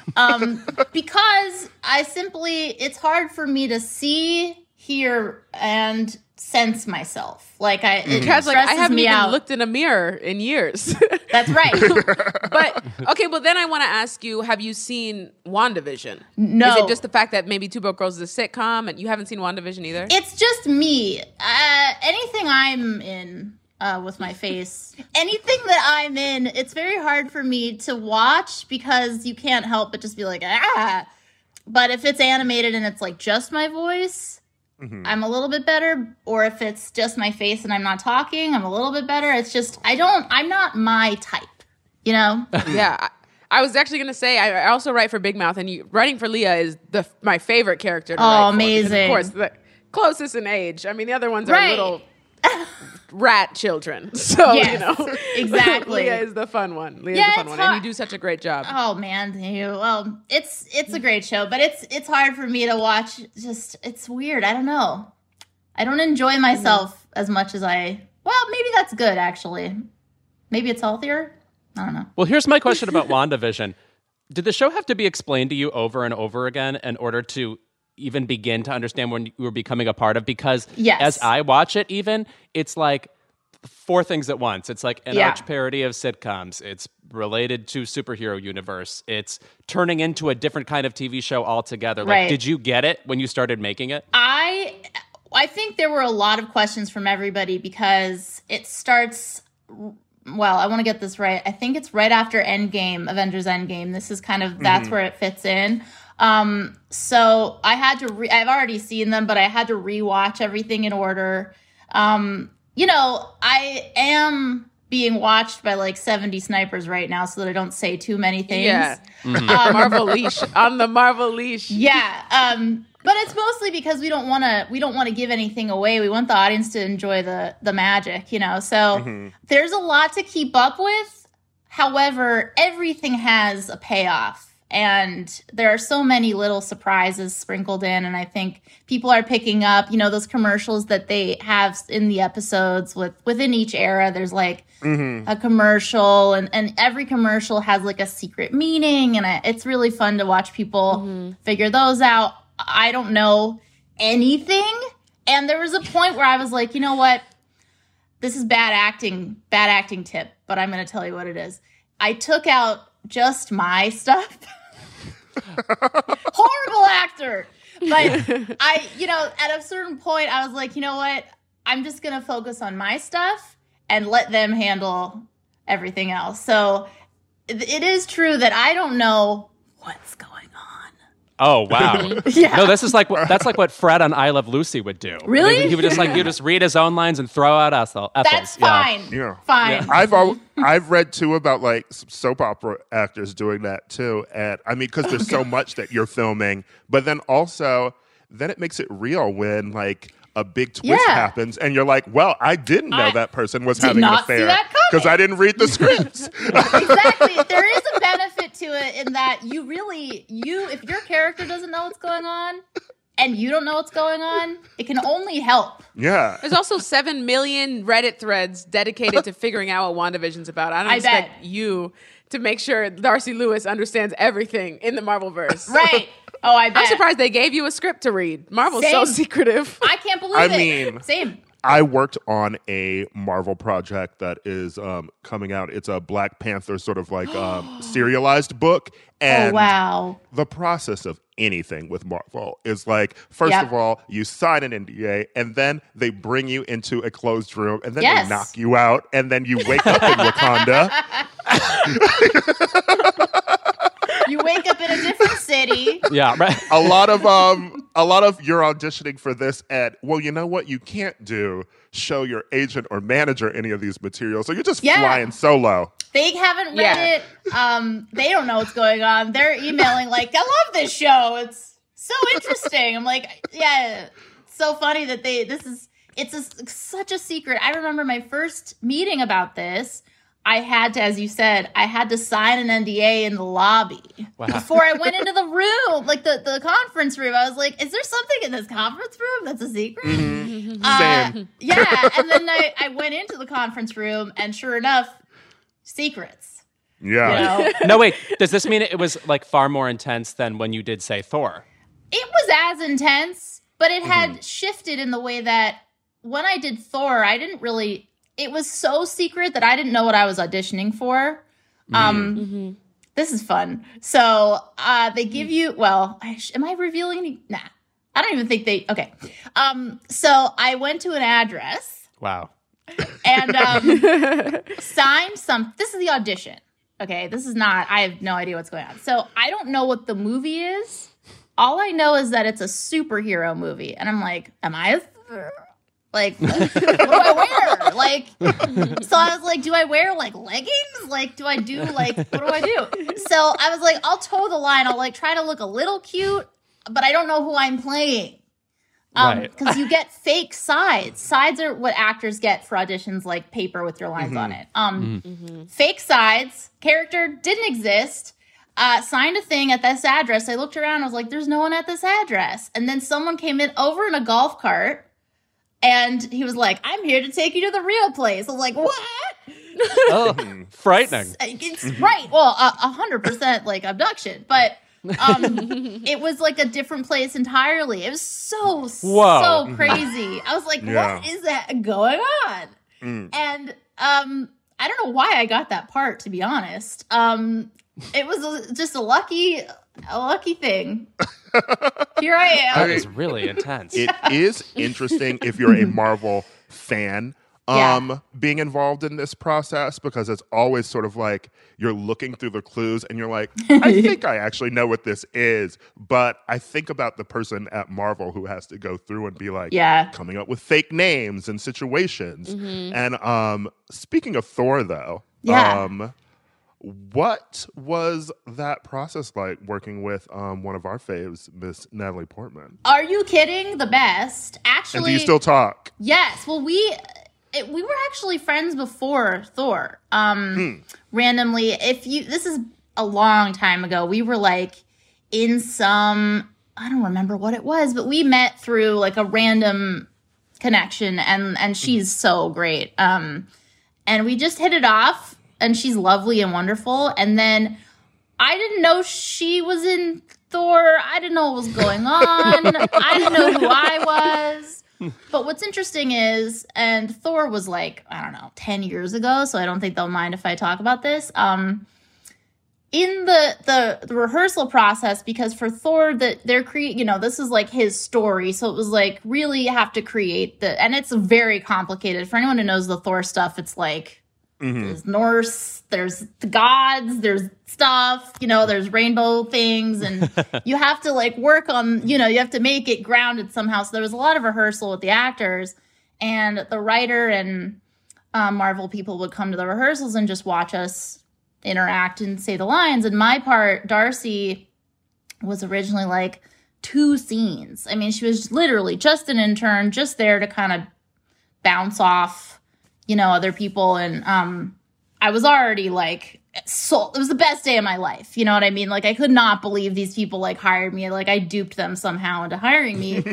because it's hard for me to see, hear, and sense myself. It Kat's like, I stresses haven't me even out. looked in a mirror in years. That's right. But, okay, well, then I want to ask you, have you seen WandaVision? No. Is it just the fact that maybe Two Broke Girls is a sitcom and you haven't seen WandaVision either? It's just me. Anything I'm in with my face, anything that I'm in, it's very hard for me to watch because you can't help but just be like, ah. But if it's animated and it's like just my voice, I'm a little bit better. Or if it's just my face and I'm not talking, I'm a little bit better. It's just, I'm not my type, you know? Yeah. I was actually going to say, I also write for Big Mouth, and writing for Leah is my favorite character to write for, amazing. because, of course, the closest in age. I mean, the other ones are Right. little rat children. So, Yes, exactly. Leah is the fun one. Leah's Yeah, the fun it's one. And you hard. do such a great job. Oh man, thank you. Well, it's a great show, but it's hard for me to watch. Just it's weird. I don't know. I don't enjoy myself as much as well, maybe that's good actually. Maybe it's healthier. I don't know. Well, here's my question about WandaVision. Did the show have to be explained to you over and over again in order to even begin to understand when you were becoming a part of? Because Yes. as I watch it even, it's like 4 things at once. It's like an arch parody of sitcoms. It's related to superhero universe. It's turning into a different kind of TV show altogether. Like, Right. did you get it when you started making it? I think there were a lot of questions from everybody because it starts. Well, I want to get this right. I think it's right after Endgame, Avengers Endgame. This is kind of, that's where it fits in. So I had to, I've already seen them, but I had to rewatch everything in order. You know, I am being watched by like 70 snipers right now so that I don't say too many things. Yeah. Marvel leash. On the Marvel leash. Yeah. But it's mostly because we don't want to give anything away. We want the audience to enjoy the magic, you know. So there's a lot to keep up with. However, everything has a payoff. And there are so many little surprises sprinkled in. And I think people are picking up, you know, those commercials that they have in the episodes within each era. There's like a commercial and every commercial has like a secret meaning. And it's really fun to watch people figure those out. I don't know anything. And there was a point where I was like, you know what? This is bad acting tip, but I'm going to tell you what it is. I took out just my stuff. Horrible actor. But at a certain point, I was like, you know what? I'm just going to focus on my stuff and let them handle everything else. So it is true that I don't know what's going on. Oh wow! Yeah. No, that's like what Fred on I Love Lucy would do. Really? He would just read his own lines and throw out ethos. That's fine. Yeah. Fine. I've read too about like some soap opera actors doing that too, and I mean because there's so much that you're filming, but then it makes it real when like a big twist happens, and you're like, well, I didn't know that person was having an affair because I didn't read the scripts. Exactly. There is a benefit to it in that if your character doesn't know what's going on and you don't know what's going on, it can only help. Yeah. There's also 7 million Reddit threads dedicated to figuring out what WandaVision's about. I don't expect you to make sure Darcy Lewis understands everything in the Marvelverse. Right. Oh, I bet. I'm surprised they gave you a script to read. Marvel's so secretive. I can't believe it. Same. I worked on a Marvel project that is coming out. It's a Black Panther sort of like serialized book. And the process of anything with Marvel is like, first of all, you sign an NDA, and then they bring you into a closed room, and then they knock you out, and then you wake up in Wakanda. You wake up in a different city. Yeah, right. A lot of you're auditioning for this, and well, you know what? You can't show your agent or manager any of these materials, so you're just flying solo. They haven't read it. They don't know what's going on. They're emailing like, I love this show. It's so interesting. I'm like, yeah, it's so funny that it's such a secret. I remember my first meeting about this. I had to sign an NDA in the lobby before I went into the room, like the conference room. I was like, is there something in this conference room that's a secret? Same. Yeah. And then I went into the conference room, and sure enough, secrets. Yeah. No, wait. Does this mean it was like far more intense than when you did, say, Thor? It was as intense, but it had shifted in the way that when I did Thor, it was so secret that I didn't know what I was auditioning for. This is fun. So they give you, am I revealing any? Nah, I don't even think okay. So I went to an address. Wow. And signed this is the audition. Okay, I have no idea what's going on. So I don't know what the movie is. All I know is that it's a superhero movie. And I'm like, am I like, what do I wear? Like, so I was like, do I wear like leggings? Like, do I do like, what do I do? So I was like, I'll toe the line. I'll like try to look a little cute, but I don't know who I'm playing. Because you get fake sides. Sides are what actors get for auditions, like paper with your lines on it. Fake sides. Character didn't exist. Signed a thing at this address. I looked around. I was like, there's no one at this address. And then someone came in over in a golf cart. And he was like, I'm here to take you to the real place. I was like, what? Oh, frightening. It's right. Well, 100% like abduction. But it was like a different place entirely. It was so crazy. I was like, what is that going on? And I don't know why I got that part, to be honest. It was just a lucky thing. Here I am. That is really intense. It is interesting if you're a Marvel fan being involved in this process, because it's always sort of like you're looking through the clues and you're like, I think I actually know what this is. But I think about the person at Marvel who has to go through and be like coming up with fake names and situations. And speaking of Thor, though, what was that process like working with one of our faves, Miss Natalie Portman? Are you kidding? The best. Actually, and do you still talk? Yes. Well, we were actually friends before Thor. Randomly, this is a long time ago. We were like in some, I don't remember what it was, but we met through like a random connection, and she's so great. And we just hit it off. And she's lovely and wonderful. And then I didn't know she was in Thor. I didn't know what was going on. I didn't know who I was. But what's interesting is, and Thor was like, I don't know, 10 years ago, so I don't think they'll mind if I talk about this. in the rehearsal process, because for Thor, this is like his story, so it was like really you have to create and it's very complicated. For anyone who knows the Thor stuff, it's like there's Norse, there's the gods, there's stuff, there's rainbow things, and you have to like work on, you have to make it grounded somehow. So there was a lot of rehearsal with the actors, and the writer and Marvel people would come to the rehearsals and just watch us interact and say the lines. And my part, Darcy, was originally like 2 scenes. I mean, she was literally just an intern, just there to kind of bounce off, other people. And I was already like, it was the best day of my life. You know what I mean? Like, I could not believe these people like hired me. Like, I duped them somehow into hiring me.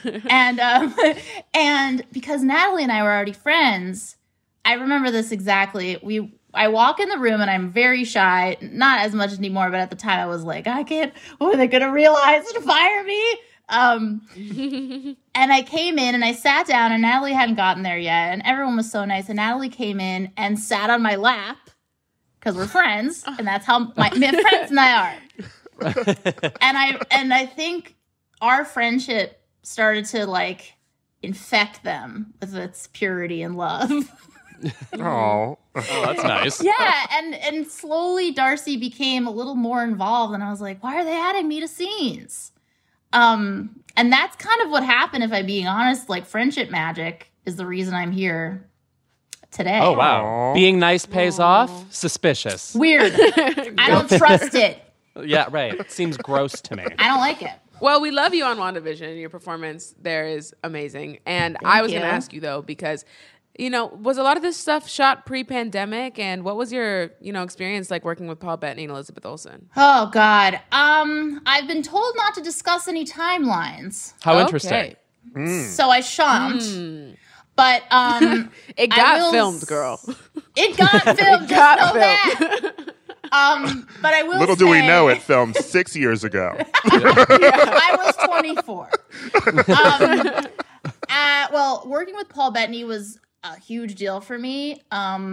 and because Natalie and I were already friends, I remember this exactly. I walk in the room and I'm very shy, not as much anymore, but at the time I was like, are they going to realize and fire me? And I came in and I sat down, and Natalie hadn't gotten there yet, and everyone was so nice. And Natalie came in and sat on my lap, because we're friends, and that's how my friends and I are. And I think our friendship started to like infect them with its purity and love. Oh, that's nice. Yeah, and slowly Darcy became a little more involved, and I was like, why are they adding me to scenes? And that's kind of what happened, if I'm being honest. Like, friendship magic is the reason I'm here today. Oh, wow. Being nice pays off? Suspicious. Weird. I don't trust it. Yeah, right. It seems gross to me. I don't like it. Well, we love you on WandaVision. Your performance there is amazing. And I was going to ask you, though, because was a lot of this stuff shot pre-pandemic, and what was your, experience like working with Paul Bettany and Elizabeth Olsen? Oh God. I've been told not to discuss any timelines. How interesting. So I shan't. But it got filmed, girl. It got filmed. Just know that. But I will Little do we know, it filmed 6 years ago. I was 24. Well, working with Paul Bettany was a huge deal for me.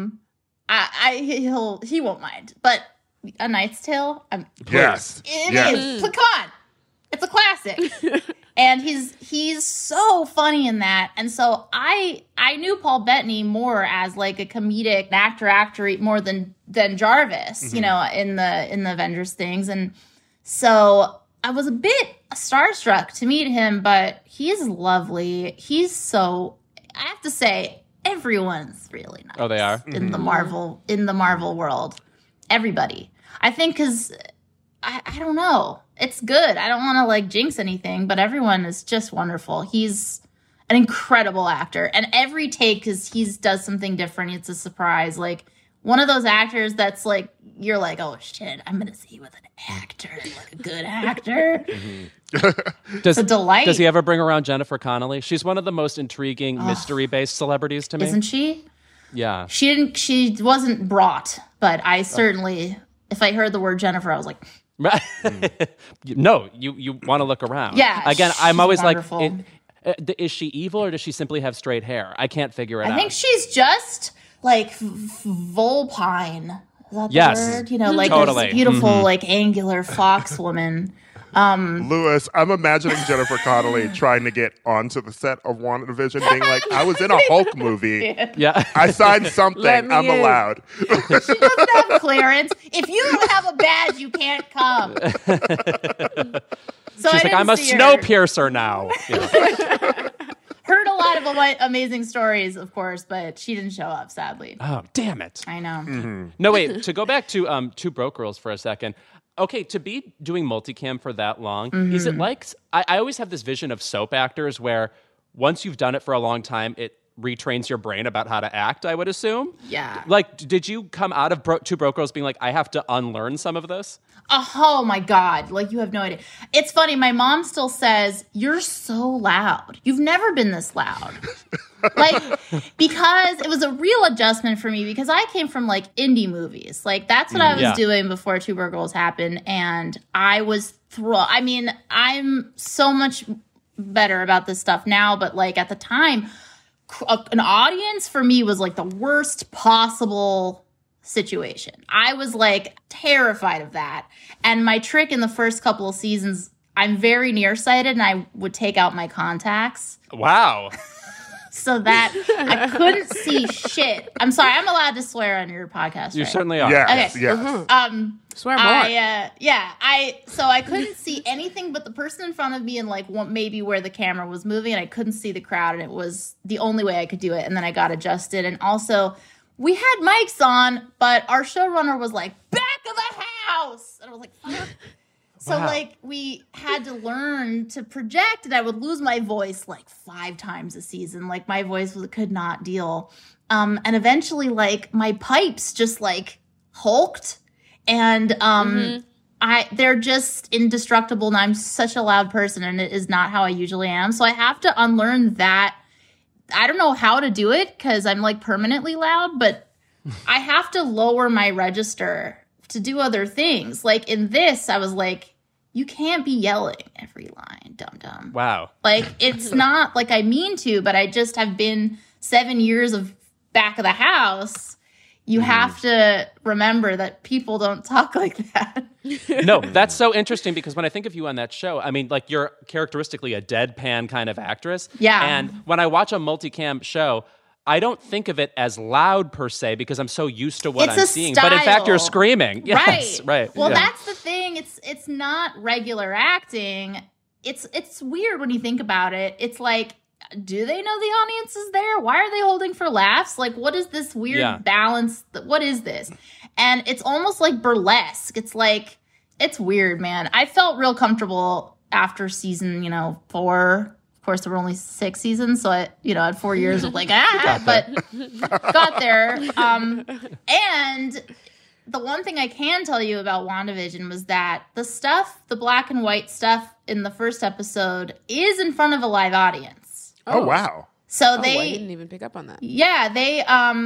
He won't mind, but A Knight's Tale. Yes. It is. Come on, it's a classic. And he's so funny in that. And so I knew Paul Bettany more as like a comedic actor more than Jarvis, in the Avengers things. And so I was a bit starstruck to meet him, but he's lovely. I have to say, everyone's really nice. Oh, they are? In the Marvel world. Everybody. I think because I don't know. It's good. I don't want to like jinx anything, but everyone is just wonderful. He's an incredible actor, and every take he does something different. It's a surprise. Like, one of those actors that's like, you're like, oh shit, I'm gonna see with an actor, like a good actor. It's a delight. Does he ever bring around Jennifer Connelly? She's one of the most intriguing mystery-based celebrities to me. Isn't she? Yeah. She wasn't brought, but I certainly, if I heard the word Jennifer, I was like, no, you want to look around. Yeah. Again, I'm always wonderful. like, is she evil or does she simply have straight hair? I can't figure it out. I think she's just like vulpine. Is that the word? Like totally. this beautiful, like angular fox woman. Lewis, I'm imagining Jennifer Connelly trying to get onto the set of WandaVision, being like, I was in a Hulk movie. Yeah. I signed something. I'm allowed. She doesn't have clearance. If you don't have a badge, you can't come. So she's like, I'm a Snowpiercer now. Yeah. Heard a lot of amazing stories, of course, but she didn't show up, sadly. Oh, damn it. I know. No, wait, to go back to Two Broke Girls for a second. Okay, to be doing multicam for that long, is it like, I always have this vision of soap actors where once you've done it for a long time, it retrains your brain about how to act, I would assume. Yeah. Like, did you come out of Two Broke Girls being like, I have to unlearn some of this? Oh my God. Like, you have no idea. It's funny. My mom still says, you're so loud. You've never been this loud. Like, because it was a real adjustment for me, because I came from like indie movies. Like, that's what I was doing before Two Broke Girls happened. And I was I mean, I'm so much better about this stuff now, but like at the time, an audience for me was like the worst possible situation. I was like terrified of that. And my trick in the first couple of seasons, I'm very nearsighted and I would take out my contacts. Wow. So that I couldn't see shit. I'm sorry, I'm allowed to swear on your podcast, You right? certainly are. Yes, Okay. yes. Swear more. So I couldn't see anything but the person in front of me and like maybe where the camera was moving, and I couldn't see the crowd, and it was the only way I could do it. And then I got adjusted, and also we had mics on, but our showrunner was like, back of the house, and I was like, fuck. So, Wow. like, we had to learn to project, and I would lose my voice, like, 5 times a season. Like, my voice could not deal. And eventually, like, my pipes just, like, hulked. And they're just indestructible, and I'm such a loud person, and it is not how I usually am. So I have to unlearn that. I don't know how to do it, because I'm, like, permanently loud, but I have to lower my register to do other things. Like in this, I was like, you can't be yelling every line, dum-dum. Wow. Like, it's not like I mean to, but I just have been 7 years of back of the house. You have to remember that people don't talk like that. No, that's so interesting because when I think of you on that show, I mean, like, you're characteristically a deadpan kind of actress. Yeah. And when I watch a multicam show, I don't think of it as loud per se because I'm so used to what It's I'm a seeing. But in fact, you're style. screaming. Yes, right. Well, yeah. that's the thing. It's not regular acting. It's weird when you think about it. It's like, do they know the audience is there? Why are they holding for laughs? Like, what is this weird balance? What is this? And it's almost like burlesque. It's like, it's weird, man. I felt real comfortable after season, 4. Of course, there were only 6 seasons, so I, had 4 years of like, but got there. And the one thing I can tell you about WandaVision was that the black and white stuff in the first episode is in front of a live audience. Oh, wow. So I they didn't even pick up on that. Yeah, they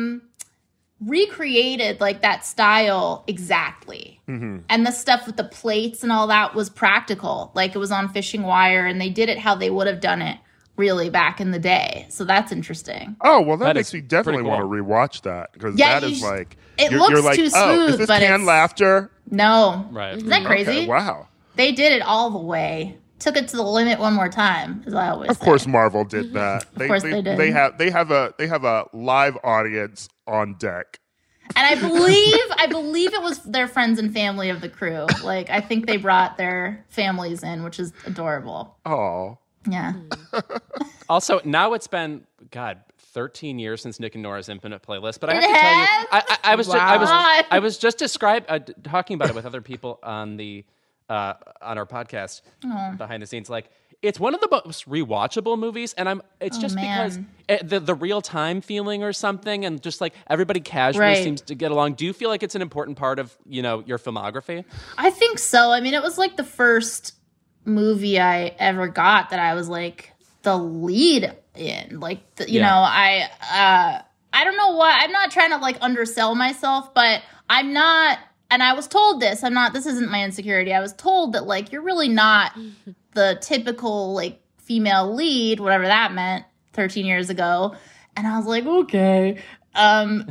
recreated like that style exactly. And the stuff with the plates and all that was practical. Like, it was on fishing wire, and they did it how they would have done it really back in the day. So that's interesting. Oh, well, that That makes is me definitely pretty want to rewatch that because Yeah, that you is sh- like it you're looks like, too oh, is smooth, this but canned it's- laughter? No. Right. Isn't that crazy? Okay, wow. They did it all the way. Took it to the limit one more time, as I always Of say. course, Marvel did that. Of course they did. They have a live audience on deck. And I believe it was their friends and family of the crew. Like, I think they brought their families in, which is adorable. Oh, Yeah. Also, now it's been, 13 years since Nick and Nora's Infinite Playlist. But I have It to tell you, has? I was Wow. I was just talking about it with other people on the on our podcast behind the scenes. Like, it's one of the most rewatchable movies, and it's just because the real time feeling or something, and just like everybody casually seems to get along. Do you feel like it's an important part of your filmography? I think so. I mean, it was like the first movie I ever got that I was like the lead in. Like, I don't know why. I'm not trying to like undersell myself, but I'm not. And I was told this. This isn't my insecurity. I was told that like you're really not the typical like female lead, whatever that meant 13 years ago. And I was like, okay. So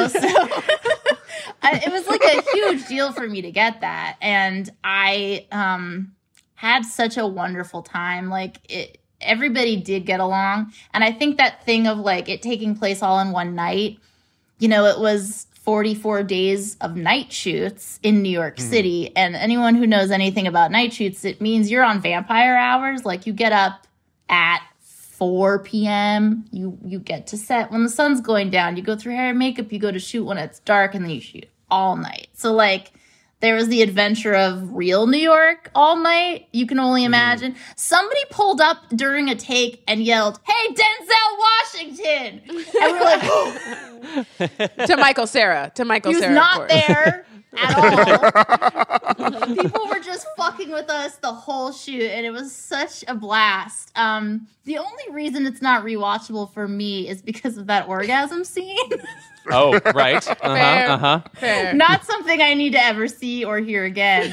it was like a huge deal for me to get that. And I had such a wonderful time. Like, everybody did get along. And I think that thing of like it taking place all in one night, it was 44 days of night shoots in New York City. And anyone who knows anything about night shoots, it means you're on vampire hours. Like, you get up at 4 p.m. You get to set when the sun's going down. You go through hair and makeup. You go to shoot when it's dark, and then you shoot all night. So, like, there was the adventure of real New York all night. You can only imagine. Somebody pulled up during a take and yelled, "Hey, Denzel Washington!" And we were like, To Michael Cera. he was Cera, of not course. there at all. People were just fucking with us the whole shoot, and it was such a blast. The only reason it's not rewatchable for me is because of that orgasm scene. Oh, right. Fair. Fair. Not something I need to ever see or hear again.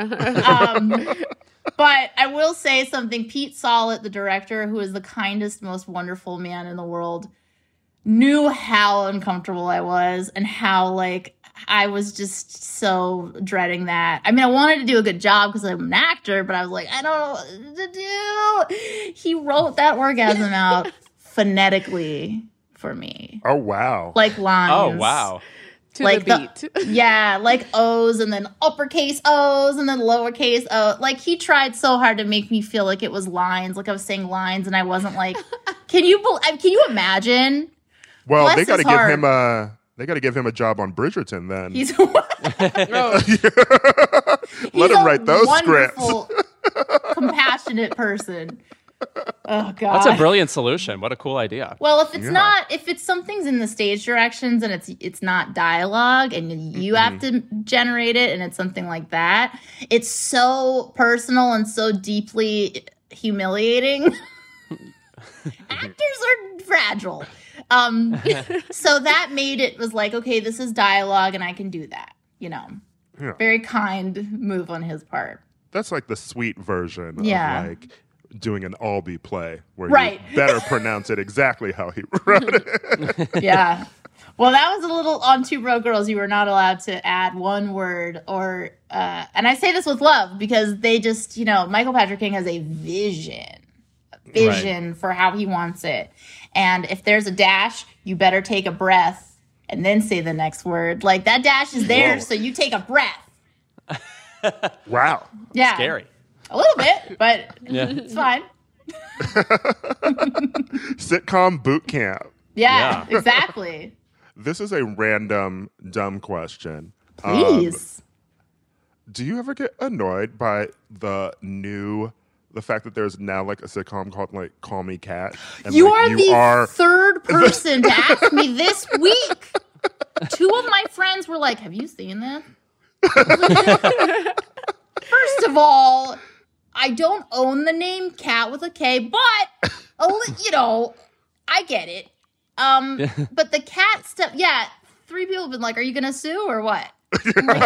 But I will say something. Pete Sollett, the director, who is the kindest, most wonderful man in the world, knew how uncomfortable I was and how I was just so dreading that. I mean, I wanted to do a good job because I'm an actor, but I was like, I don't know what to do. He wrote that orgasm out phonetically for me. Oh, wow. Like lines. Oh, wow. To Like the beat. Yeah, like O's and then uppercase O's and then lowercase O. Like he tried so hard to make me feel like it was lines, like I was saying lines, and I wasn't like, can you imagine? Well, Bless they got to his give heart. him a job on Bridgerton then. He's Let him write those wonderful, compassionate person. Oh God, That's a brilliant solution. What a cool idea. Well, if it's something's in the stage directions and it's not dialogue and you have to generate it and it's something like that, it's so personal and so deeply humiliating. Actors are fragile. So that made it was like, okay, this is dialogue and I can do that, Yeah. Very kind move on his part. That's like the sweet version Yeah. of like doing an Albee play where Right. you better pronounce it exactly how he wrote it. Yeah. Well, that was a little on Two Broke Girls. You were not allowed to add one word or, and I say this with love because they just, Michael Patrick King has a vision for how he wants it. And if there's a dash, you better take a breath and then say the next word. Like that dash is there, so you take a breath. Wow. Yeah. Scary. A little bit, but Yeah. it's fine. Sitcom boot camp. Yeah, exactly. This is a random dumb question. Please. Do you ever get annoyed by the fact that there's now like a sitcom called like Call Me Kat? And You like, are the third person to ask me this week. Two of my friends were like, have you seen this? First of all, I don't own the name Cat with a K, but, I get it. But the cat stuff, 3 people have been like, are you going to sue or what? I'm like,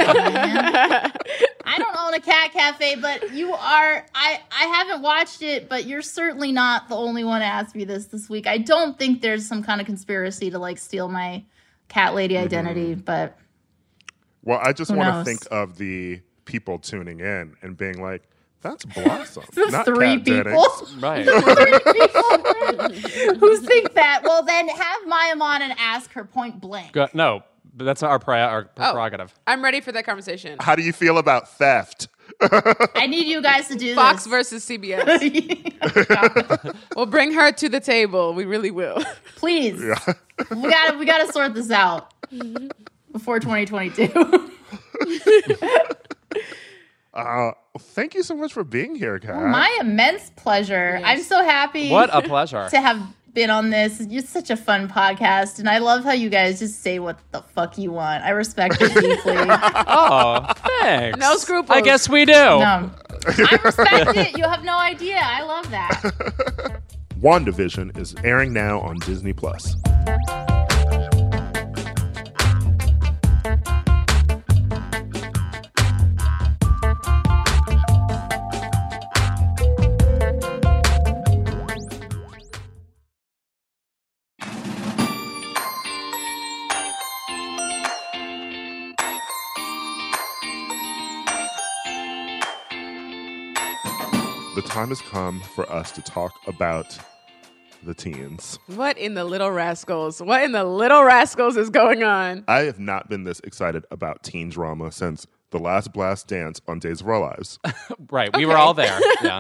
I don't own a cat cafe, but you are. I haven't watched it, but you're certainly not the only one to ask me this week. I don't think there's some kind of conspiracy to like steal my cat lady identity, but Well, I just want to knows? think of the people tuning in and being like, that's Blossom, That's not 3 Kat people. Dennings. Right. Who think that? Well, then have Maya on and ask her point blank. No, that's our prerogative. I'm ready for that conversation. How do you feel about theft? I need you guys to do Fox this. versus CBS. We'll bring her to the table. We really will. Please. We gotta sort this out before 2022. Thank you so much for being here, Kat. My immense pleasure. I'm so happy What a pleasure. to have been on this. You're such a fun podcast, and I love how you guys just say what the fuck you want. I respect it deeply. Oh, thanks. No scruples. I guess we do. I respect it. You have no idea. I love that. WandaVision is airing now on Disney Plus. The time has come for us to talk about the teens. What in the Little Rascals? What in the Little Rascals is going on? I have not been this excited about teen drama since The Last Blast Dance on Days of Our Lives. Right. We were all there. Yeah.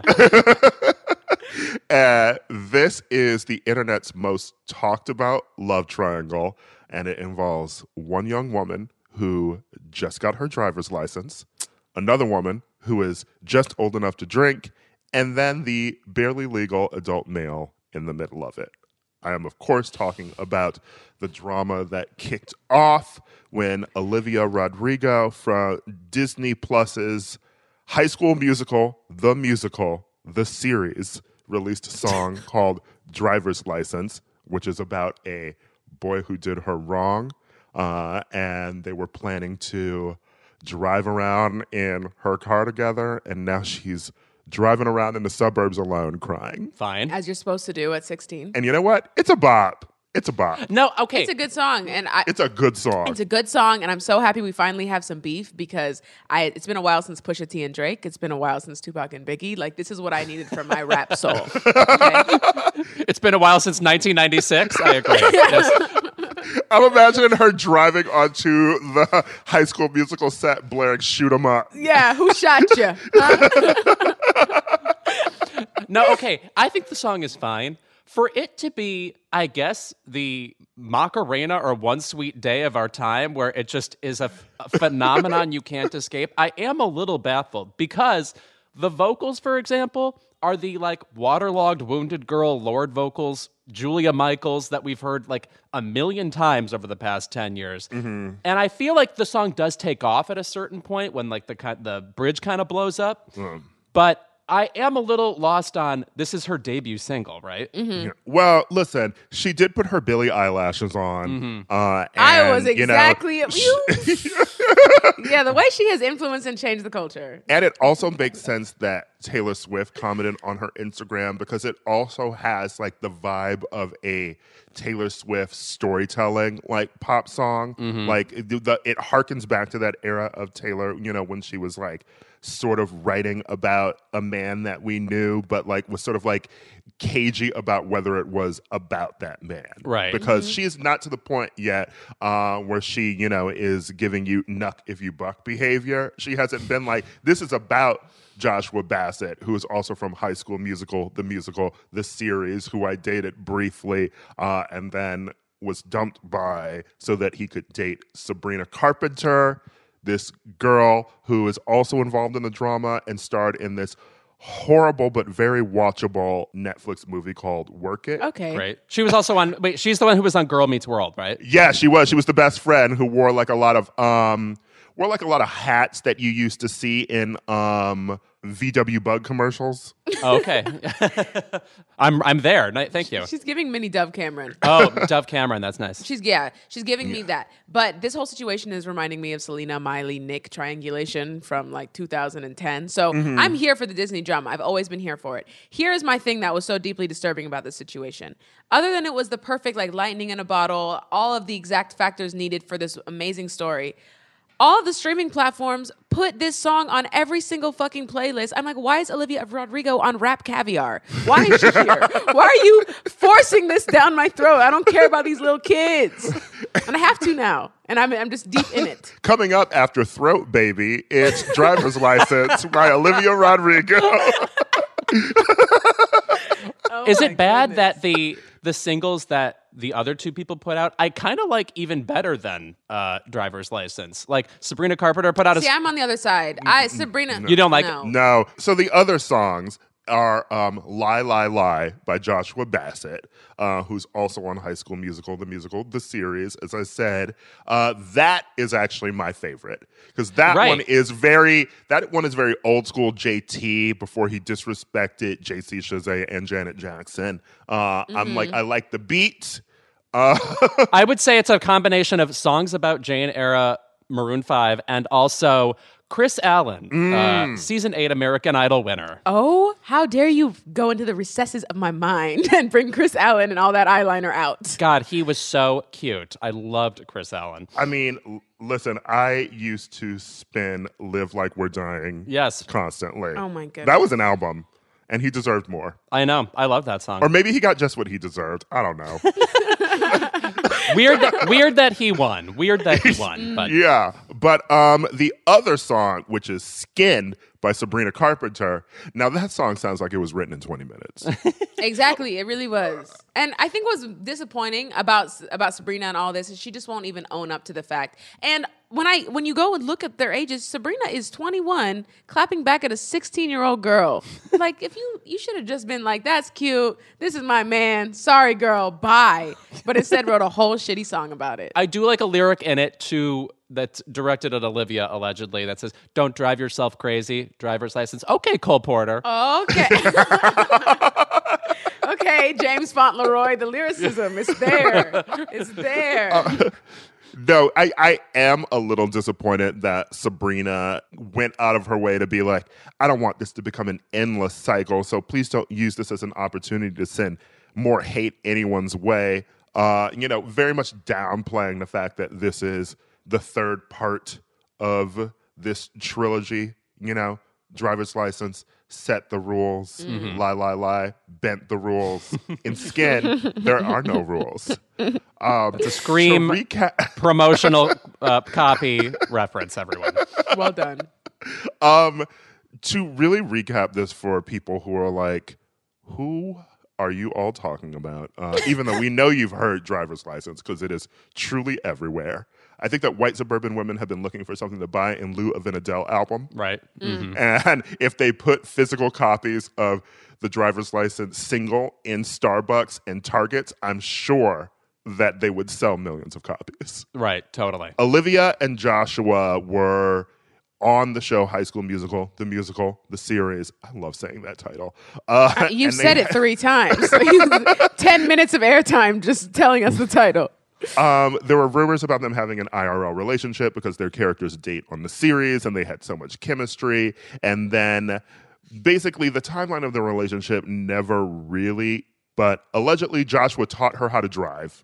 This is the internet's most talked about love triangle, and it involves one young woman who just got her driver's license, another woman who is just old enough to drink, and then the barely legal adult male in the middle of it. I am, of course, talking about the drama that kicked off when Olivia Rodrigo from Disney Plus's High School Musical, the series, released a song called Driver's License, which is about a boy who did her wrong, and they were planning to drive around in her car together, and now she's driving around in the suburbs alone crying. Fine. As you're supposed to do at 16. And you know what? It's a bop. It's a bop. No, okay. It's a good song, and It's a good song. It's a good song, and I'm so happy we finally have some beef because it's been a while since Pusha T and Drake. It's been a while since Tupac and Biggie. Like, this is what I needed for my rap soul. Okay? It's been a while since 1996. I agree. Yes. I'm imagining her driving onto the High School Musical set, blaring "Shoot 'Em Up." Yeah, who shot you? No, okay. I think the song is fine. For it to be, I guess, the Macarena or One Sweet Day of our time, where it just is a phenomenon you can't escape, I am a little baffled because the vocals, for example, are the like waterlogged Wounded Girl Lorde vocals, Julia Michaels that we've heard like a million times over the past 10 years. Mm-hmm. And I feel like the song does take off at a certain point when like the bridge kind of blows up. But I am a little lost on, this is her debut single, right? Yeah. Well, listen, she did put her Billie eyelashes on. And, I was exactly you. Yeah, the way she has influenced and changed the culture. And it also makes sense that Taylor Swift commented on her Instagram because it also has like the vibe of a Taylor Swift storytelling like pop song. Like it harkens back to that era of Taylor, when she was like sort of writing about a man that we knew, but like was sort of like cagey about whether it was about that man. Right. Because she is not to the point yet where she, is giving you knuck if you buck behavior. She hasn't been like, this is about Joshua Bassett, who is also from High School Musical, the series, who I dated briefly and then was dumped by so that he could date Sabrina Carpenter, this girl who is also involved in the drama and starred in this horrible but very watchable Netflix movie called Work It. Okay. Great. She was also on, she's the one who was on Girl Meets World, right? Yeah, she was. She was the best friend who wore like a lot of hats that you used to see in VW Bug commercials. Oh, okay. I'm there. Thank you. She's giving mini Dove Cameron. Oh, Dove Cameron. That's nice. She's giving me that. But this whole situation is reminding me of Selena, Miley, Nick triangulation from like 2010. So I'm here for the Disney drama. I've always been here for it. Here's my thing that was so deeply disturbing about this situation. Other than it was the perfect like lightning in a bottle, all of the exact factors needed for this amazing story, all of the streaming platforms put this song on every single fucking playlist. I'm like, why is Olivia Rodrigo on Rap Caviar? Why is she here? Why are you forcing this down my throat? I don't care about these little kids. And I have to now. And I'm just deep in it. Coming up after Throat Baby, it's Driver's License by Olivia Rodrigo. Is it bad that the singles that the other two people put out, I kind of like even better than Driver's License? Like Sabrina Carpenter put out See, I'm on the other side. Sabrina. You don't like no. No. So the other songs are Lie, Lie, Lie by Joshua Bassett, who's also on High School Musical, the series, as I said. That is actually my favorite because that one is very old school JT before he disrespected JC Chasez and Janet Jackson. I'm like, I like the beat. I would say it's a combination of songs about Jane era Maroon 5 and also Chris Allen, season 8 American Idol winner. Oh, how dare you go into the recesses of my mind and bring Chris Allen and all that eyeliner out. God, he was so cute. I loved Chris Allen. I mean, listen, I used to spin Live Like We're Dying constantly. Oh my goodness. That was an album, and he deserved more. I know. I love that song. Or maybe he got just what he deserved. I don't know. Weird that he won. But yeah. But the other song, which is Skin by Sabrina Carpenter, now that song sounds like it was written in 20 minutes. Exactly. It really was. And I think what's disappointing about Sabrina and all this is she just won't even own up to the fact. And when you go and look at their ages, Sabrina is 21, clapping back at a 16-year-old girl. Like, if you should have just been like, that's cute. This is my man. Sorry, girl. Bye. But instead wrote a whole shitty song about it. I do like a lyric in it that's directed at Olivia, allegedly, that says, "Don't drive yourself crazy. Driver's license." Okay, Cole Porter. Okay. Okay, James Fauntleroy, the lyricism is there. It's there. No, I am a little disappointed that Sabrina went out of her way to be like, I don't want this to become an endless cycle, so please don't use this as an opportunity to send more hate anyone's way. very much downplaying the fact that this is the third part of this trilogy, Driver's License, Set the Rules, Lie, Lie, Lie, Bent the Rules. In Skin, there are no rules. It's a Scream promotional copy reference, everyone. Well done. To really recap this for people who are like, who are you all talking about? Even though we know you've heard Driver's License because it is truly everywhere. I think that white suburban women have been looking for something to buy in lieu of an Adele album. Right. Mm-hmm. And if they put physical copies of the Driver's License single in Starbucks and Targets, I'm sure that they would sell millions of copies. Right, totally. Olivia and Joshua were on the show High School Musical, the series. I love saying that title. You've said it 3 times. 10 minutes of airtime just telling us the title. There were rumors about them having an IRL relationship because their characters date on the series and they had so much chemistry. And then basically the timeline of the relationship never really, but allegedly Joshua taught her how to drive.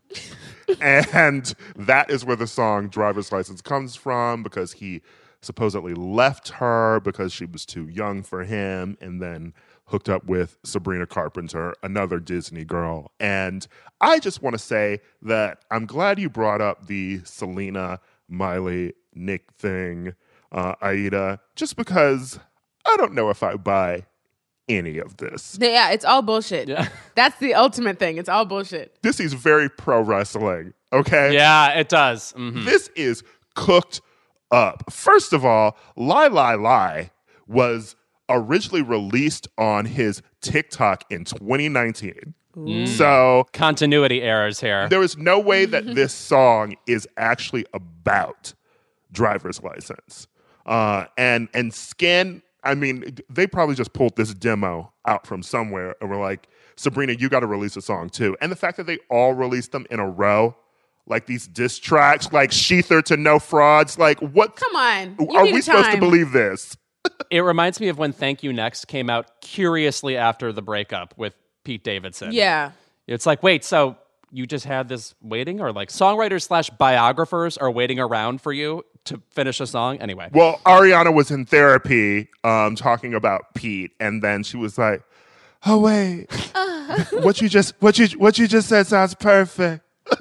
And that is where the song Driver's License comes from, because he supposedly left her because she was too young for him, and then hooked up with Sabrina Carpenter, another Disney girl. And I just want to say that I'm glad you brought up the Selena, Miley, Nick thing, Aida, just because I don't know if I buy any of this. Yeah, it's all bullshit. Yeah. That's the ultimate thing. It's all bullshit. This is very pro wrestling, okay? Yeah, it does. Mm-hmm. This is cooked up. First of all, Lie, Lie, Lie was originally released on his TikTok in 2019. So continuity errors here. There is no way that this song is actually about Driver's License. And Skin, I mean, they probably just pulled this demo out from somewhere and were like, Sabrina, you got to release a song too. And the fact that they all released them in a row, like these diss tracks, like Sheether to No Frauds, like what? Come on. Are we supposed to believe this? It reminds me of when Thank You Next came out curiously after the breakup with Pete Davidson. Yeah. It's like, wait, so you just had this waiting, or like songwriters / biographers are waiting around for you to finish a song? Anyway. Well, Ariana was in therapy talking about Pete, and then she was like, oh, wait, what you just said sounds perfect.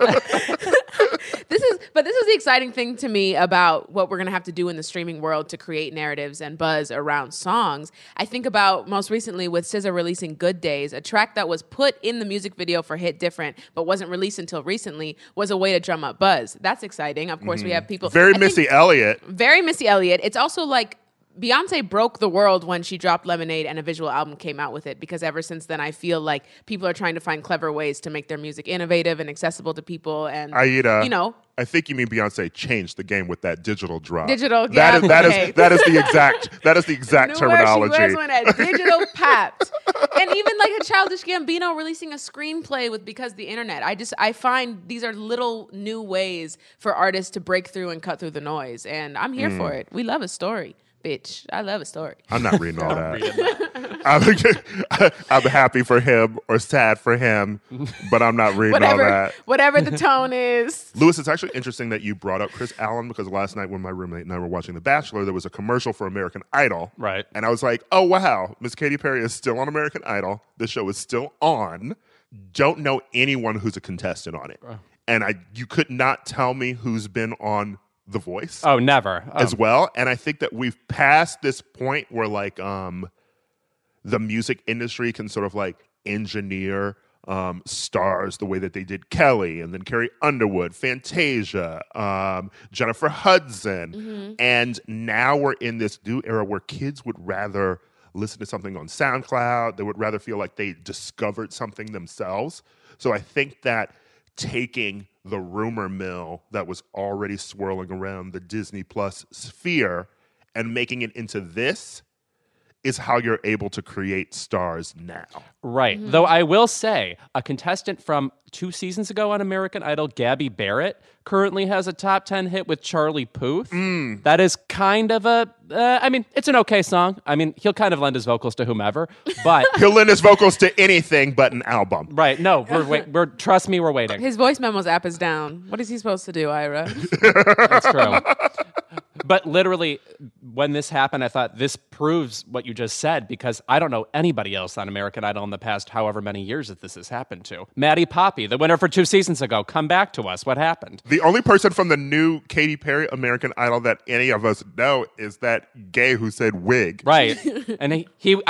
This is the exciting thing to me about what we're going to have to do in the streaming world to create narratives and buzz around songs. I think about most recently with SZA releasing Good Days, a track that was put in the music video for Hit Different, but wasn't released until recently, was a way to drum up buzz. That's exciting. Of course, we have people... Very Missy Elliott. Very Missy Elliott. It's also like Beyonce broke the world when she dropped Lemonade and a visual album came out with it, because ever since then, I feel like people are trying to find clever ways to make their music innovative and accessible to people. And, Aida, I think you mean Beyonce changed the game with that digital drop. Digital, yeah. That is the exact terminology. She was when a digital papped. And even like a Childish Gambino releasing a screenplay with Because the Internet. I find these are little new ways for artists to break through and cut through the noise. And I'm here for it. We love a story. Bitch, I love a story. I'm not reading all that. I'm happy for him or sad for him, but I'm not reading all that. Whatever the tone is. Lewis, it's actually interesting that you brought up Chris Allen, because last night when my roommate and I were watching The Bachelor, there was a commercial for American Idol. Right. And I was like, oh, wow, Miss Katy Perry is still on American Idol. The show is still on. Don't know anyone who's a contestant on it. And you could not tell me who's been on The Voice. Oh, never. As well. And I think that we've passed this point where like the music industry can sort of like engineer stars the way that they did Kelly, and then Carrie Underwood, Fantasia, Jennifer Hudson. Mm-hmm. And now we're in this new era where kids would rather listen to something on SoundCloud. They would rather feel like they discovered something themselves. So I think that taking the rumor mill that was already swirling around the Disney Plus sphere and making it into this is how you're able to create stars now. Right. Though I will say, a contestant from 2 seasons ago on American Idol, Gabby Barrett, currently has a top 10 hit with Charlie Puth. That is kind of it's an okay song. I mean, he'll kind of lend his vocals to whomever, but... He'll lend his vocals to anything but an album. Right. No, trust me, we're waiting. His voice memos app is down. What is he supposed to do, Ira? That's true. But literally, when this happened, I thought this proves what you just said, because I don't know anybody else on American Idol in the past however many years that this has happened to. Maddie Poppy, the winner for 2 seasons ago, come back to us. What happened? The only person from the new Katy Perry American Idol that any of us know is that gay who said wig. Right. And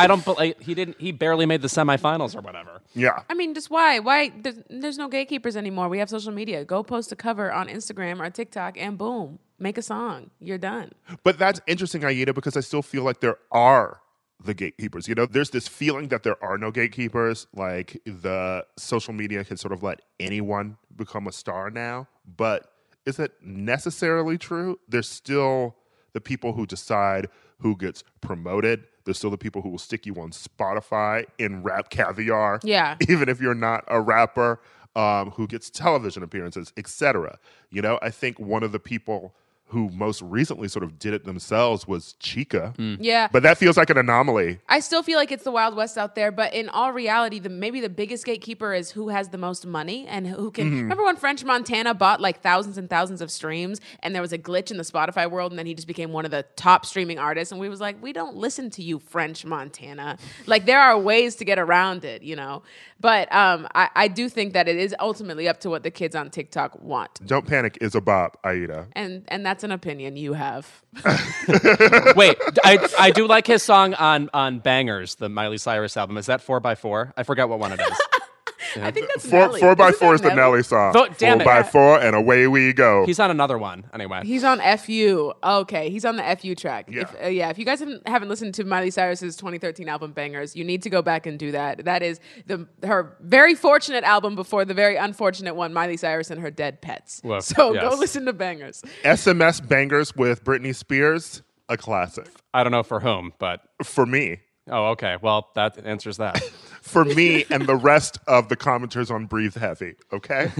he barely made the semifinals or whatever. Yeah. I mean, just why? Why? There's no gatekeepers anymore. We have social media. Go post a cover on Instagram or TikTok and boom, make a song. You're done. But that's interesting, Aida, because I still feel like there are the gatekeepers. You know, there's this feeling that there are no gatekeepers. Like the social media can sort of let anyone become a star now. But is it necessarily true? There's still the people who decide who gets promoted. There's still the people who will stick you on Spotify in Rap Caviar. Yeah. Even if you're not a rapper, who gets television appearances, etc. You know, I think one of the people who most recently sort of did it themselves was Chica. Yeah. But that feels like an anomaly. I still feel like it's the Wild West out there, but in all reality, maybe the biggest gatekeeper is who has the most money and who can... Remember when French Montana bought like thousands and thousands of streams and there was a glitch in the Spotify world and then he just became one of the top streaming artists and we was like, we don't listen to you, French Montana. Like there are ways to get around it, you know? But I do think that it is ultimately up to what the kids on TikTok want. Don't Panic is a bop, Aida. And that's an opinion you have. Wait, I do like his song on Bangers, the Miley Cyrus album. Is that 4x4? I forgot what one it is. I think that's Four Nelly. by Isn't four that is the Nelly? Nelly song. Damn it. 4x4 and away we go. He's on another one, anyway. He's on FU. Okay, he's on the FU track. Yeah. If you guys haven't listened to Miley Cyrus's 2013 album Bangers, you need to go back and do that. That is her very fortunate album before the very unfortunate one, Miley Cyrus and her dead pets. Well, so yes. go listen to Bangers. SMS Bangers with Britney Spears, a classic. I don't know for whom, but... For me. Oh, okay. Well, that answers that. For me and the rest of the commenters on Breathe Heavy, okay?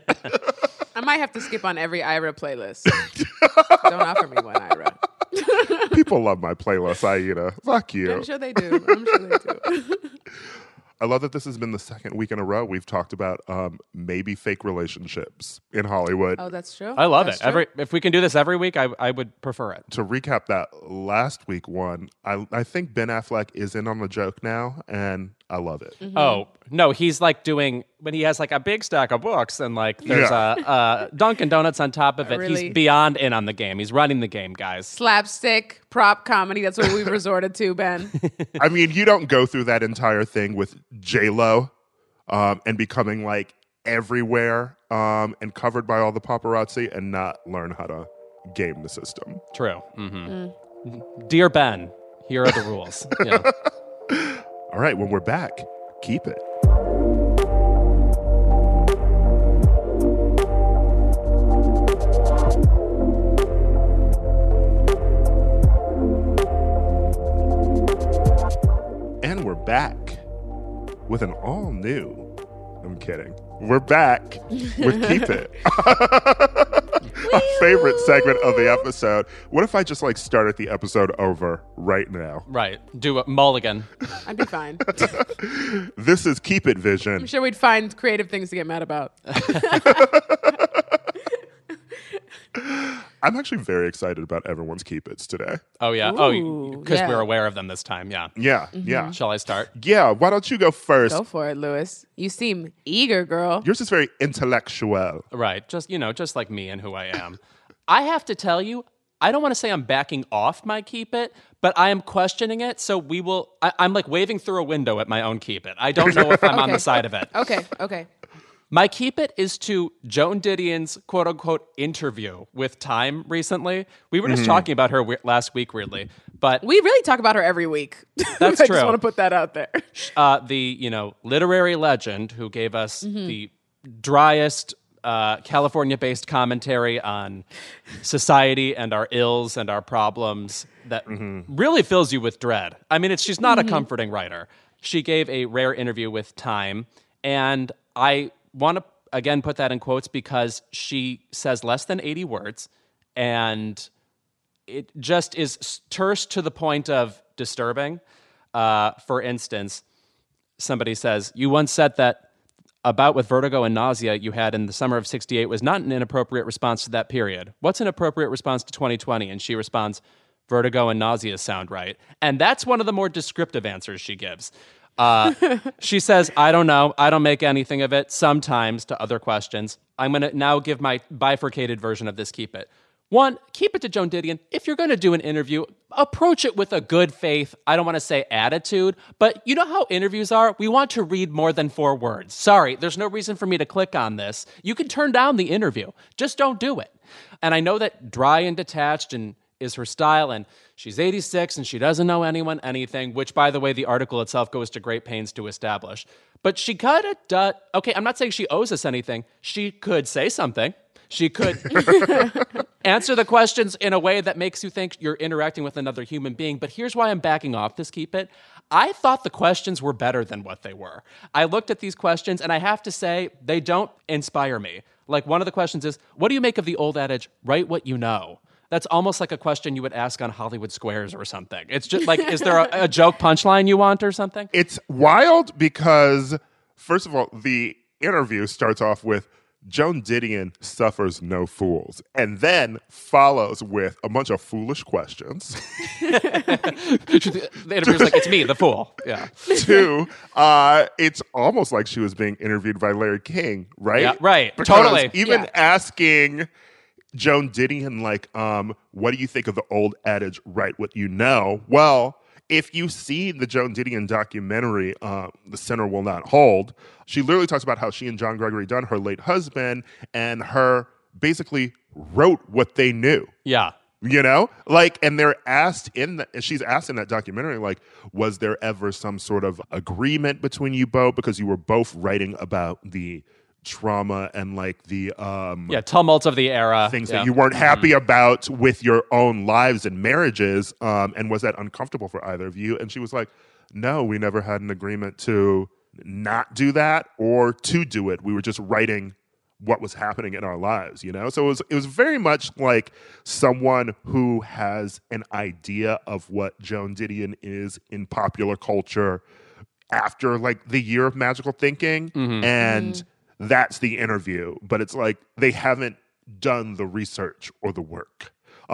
I might have to skip on every Ira playlist. Don't offer me one, Ira. People love my playlist, Aida. Fuck you. I'm sure they do. I love that this has been the second week in a row we've talked about maybe fake relationships in Hollywood. Oh, that's true. I love That's it. true. If we can do this every week, I would prefer it. To recap that last week one, I think Ben Affleck is in on the joke now, and I love it. Oh, no, he's like doing, when he has like a big stack of books and like there's a Dunkin' Donuts on top of it, Really? he's beyond in on the game. He's running the game, guys. Slapstick, prop comedy. That's what we've resorted to, Ben. I mean, you don't go through that entire thing with J-Lo and becoming like everywhere and covered by all the paparazzi and not learn how to game the system. True. Dear Ben, here are the rules. Yeah. All right, when we're back, keep it. And we're back with an all new. I'm kidding. We're back with Keep It. Our favorite segment of the episode. What if I just like started the episode over right now? Right. Do a mulligan. I'd be fine. This is Keep It Vision. I'm sure we'd find creative things to get mad about. I'm actually very excited about everyone's Keep Its today. Oh, yeah. Ooh, because yeah. we're aware of them this time. Yeah. Yeah, yeah. Shall I start? Yeah, why don't you go first? Go for it, Lewis. You seem eager, girl. Yours is very intellectual. Right. Just like me and who I am. I have to tell you, I don't want to say I'm backing off my Keep It, but I am questioning it. So I'm like waving through a window at my own Keep It. I don't know if I'm on the side of it. Okay. My Keep It is to Joan Didion's quote-unquote interview with Time recently. We were just talking about her last week, weirdly. But We really talk about her every week. That's I true. just want to put that out there. the literary legend who gave us the driest, California-based commentary on society and our ills and our problems that really fills you with dread. I mean, she's not a comforting writer. She gave a rare interview with Time, and I want to, again, put that in quotes because she says less than 80 words, and it just is terse to the point of disturbing. For instance, somebody says, "You once said that about with vertigo and nausea you had in the summer of 68 was not an inappropriate response to that period. What's an appropriate response to 2020? And she responds, vertigo and nausea sound right. And that's one of the more descriptive answers she gives. She says, I don't know. I don't make anything of it. Sometimes to other questions. I'm going to now give my bifurcated version of this keep it. One, keep it to Joan Didion. If you're going to do an interview, approach it with a good faith, I don't want to say attitude, but you know how interviews are? We want to read more than 4 words. Sorry, there's no reason for me to click on this. You can turn down the interview. Just don't do it. And I know that dry and detached and is her style, and she's 86 and she doesn't know anything, which, by the way, the article itself goes to great pains to establish. But she kind of does. Okay, I'm not saying she owes us anything. She could say something. She could answer the questions in a way that makes you think you're interacting with another human being. But here's why I'm backing off this keep it. I thought the questions were better than what they were. I looked at these questions, and I have to say, they don't inspire me. Like, one of the questions is, what do you make of the old adage, write what you know? That's almost like a question you would ask on Hollywood Squares or something. It's just like, is there a joke punchline you want or something? It's wild because, first of all, the interview starts off with, Joan Didion suffers no fools, and then follows with a bunch of foolish questions. The interviewer's like, it's me, the fool. Yeah. 2, it's almost like she was being interviewed by Larry King, right? Yeah, right. Because Totally. Even asking Joan Didion, like, what do you think of the old adage, write what you know? Well, if you see the Joan Didion documentary, The Center Will Not Hold, she literally talks about how she and John Gregory Dunn, her late husband, and her basically wrote what they knew. Yeah. You know? Like, and they're asked she's asked in that documentary, like, was there ever some sort of agreement between you both? Because you were both writing about the trauma and like the tumults of the era, things that you weren't happy about with your own lives and marriages, and was that uncomfortable for either of you? And she was like, no, we never had an agreement to not do that or to do it. We were just writing what was happening in our lives, you know? So it was very much like someone who has an idea of what Joan Didion is in popular culture after like the year of magical thinking, and that's the interview, but it's like they haven't done the research or the work.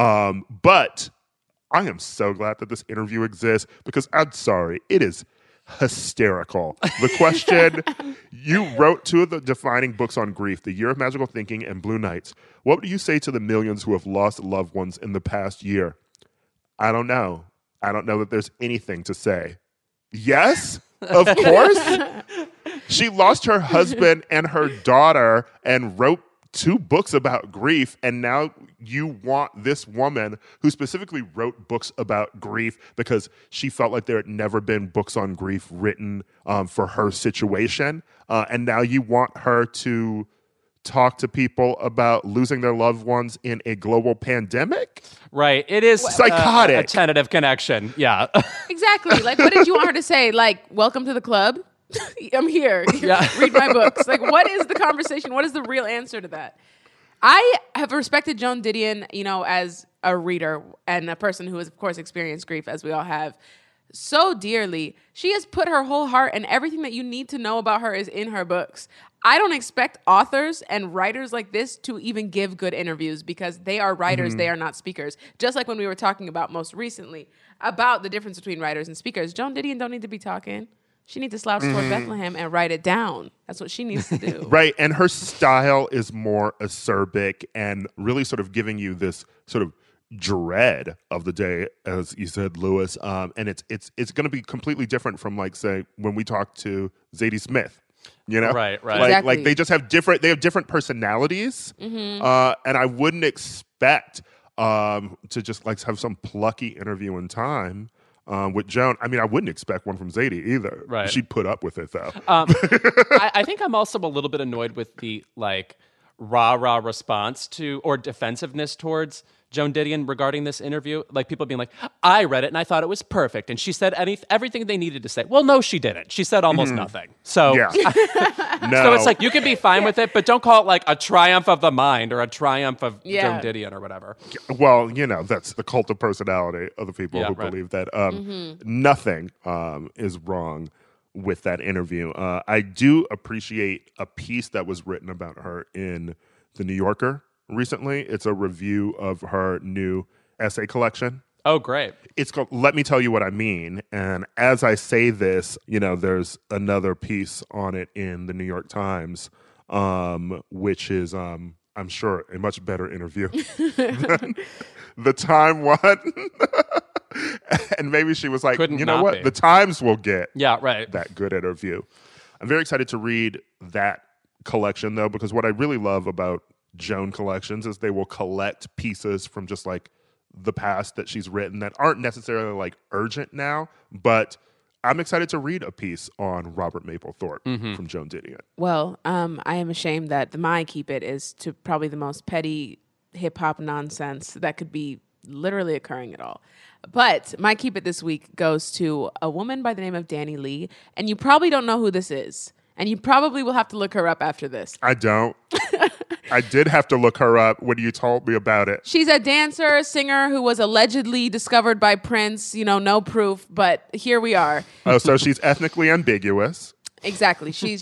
But I am so glad that this interview exists because I'm sorry, it is hysterical. The question, you wrote 2 of the defining books on grief, The Year of Magical Thinking and Blue Nights. What do you say to the millions who have lost loved ones in the past year? I don't know. I don't know that there's anything to say. Yes, of course. She lost her husband and her daughter and wrote 2 books about grief, and now you want this woman who specifically wrote books about grief because she felt like there had never been books on grief written for her situation, and now you want her to talk to people about losing their loved ones in a global pandemic? Right. It is psychotic. A tentative connection. Yeah. Exactly. Like, what did you want her to say? Like, welcome to the club? I'm here. Yeah. Read my books. Like, what is the conversation? What is the real answer to that? I have respected Joan Didion, you know, as a reader and a person who has, of course, experienced grief, as we all have, so dearly. She has put her whole heart, and everything that you need to know about her is in her books. I don't expect authors and writers like this to even give good interviews because they are writers, they are not speakers. Just like when we were talking about most recently about the difference between writers and speakers. Joan Didion don't need to be talking. She needs to slouch toward Bethlehem and write it down. That's what she needs to do. Right. And her style is more acerbic and really sort of giving you this sort of dread of the day, as you said, Lewis. And it's going to be completely different from, like, say, when we talk to Zadie Smith. You know? Right. Exactly. Like they just have different personalities. And I wouldn't expect to just like have some plucky interview in Time. With Joan, I mean, I wouldn't expect one from Zadie either. Right. She'd put up with it, though. I think I'm also a little bit annoyed with the, like, rah-rah response to or defensiveness towards Joan Didion regarding this interview. Like people being like, I read it and I thought it was perfect. And she said everything they needed to say. Well, no, she didn't. She said almost nothing. So, Yeah. No. so it's like you can be fine with it, but don't call it like a triumph of the mind or a triumph of Joan Didion or whatever. Well, that's the cult of personality of the people who right. believe that nothing is wrong with that interview. I do appreciate a piece that was written about her in The New Yorker recently. It's a review of her new essay collection. Oh, great. It's called Let Me Tell You What I Mean. And as I say this, there's another piece on it in the New York Times, which is, I'm sure, a much better interview than the Time one. And maybe she was like, you know what? The Times will get that good interview. I'm very excited to read that collection, though, because what I really love about Joan collections is they will collect pieces from just like the past that she's written that aren't necessarily like urgent now, but I'm excited to read a piece on Robert Mapplethorpe from Joan Didion. Well, I am ashamed that the My Keep It is to probably the most petty hip-hop nonsense that could be literally occurring at all. But my Keep It this week goes to a woman by the name of Danny Lee, and you probably don't know who this is. And you probably will have to look her up after this. I don't. I did have to look her up when you told me about it. She's a dancer, singer who was allegedly discovered by Prince. No proof, but here we are. Oh, so she's ethnically ambiguous. Exactly. She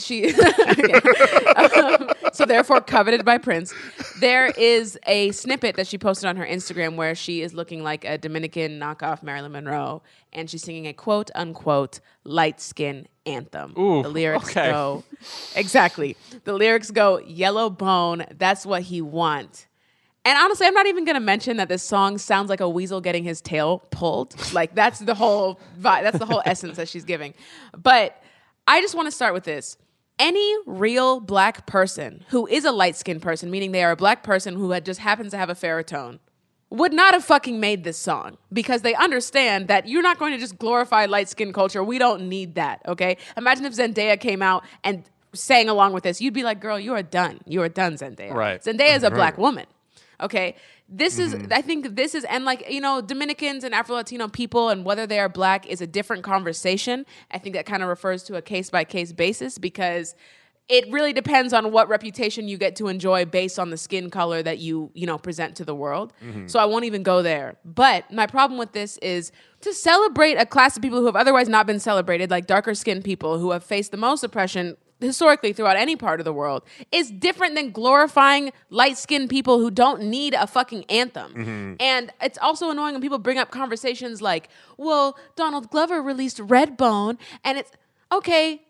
so therefore coveted by Prince. There is a snippet that she posted on her Instagram where she is looking like a Dominican knockoff Marilyn Monroe, and she's singing a quote unquote light skin anthem. Ooh, the lyrics okay. go exactly. The lyrics go, yellow bone, that's what he want. And honestly, I'm not even going to mention that this song sounds like a weasel getting his tail pulled. Like that's the whole vibe. That's the whole essence that she's giving. But I just want to start with this. Any real black person who is a light-skinned person, meaning they are a black person who just happens to have a fairer tone, would not have fucking made this song because they understand that you're not going to just glorify light-skin culture. We don't need that, okay? Imagine if Zendaya came out and sang along with this. You'd be like, girl, you are done. You are done, Zendaya. Right. Zendaya is a black woman. Okay, this is, I think this is, and like, Dominicans and Afro-Latino people and whether they are black is a different conversation. I think that kind of refers to a case-by-case basis because it really depends on what reputation you get to enjoy based on the skin color that you present to the world. So I won't even go there. But my problem with this is to celebrate a class of people who have otherwise not been celebrated, like darker skinned people who have faced the most oppression historically throughout any part of the world, is different than glorifying light-skinned people who don't need a fucking anthem. And it's also annoying when people bring up conversations like, well, Donald Glover released Redbone, and it's, okay,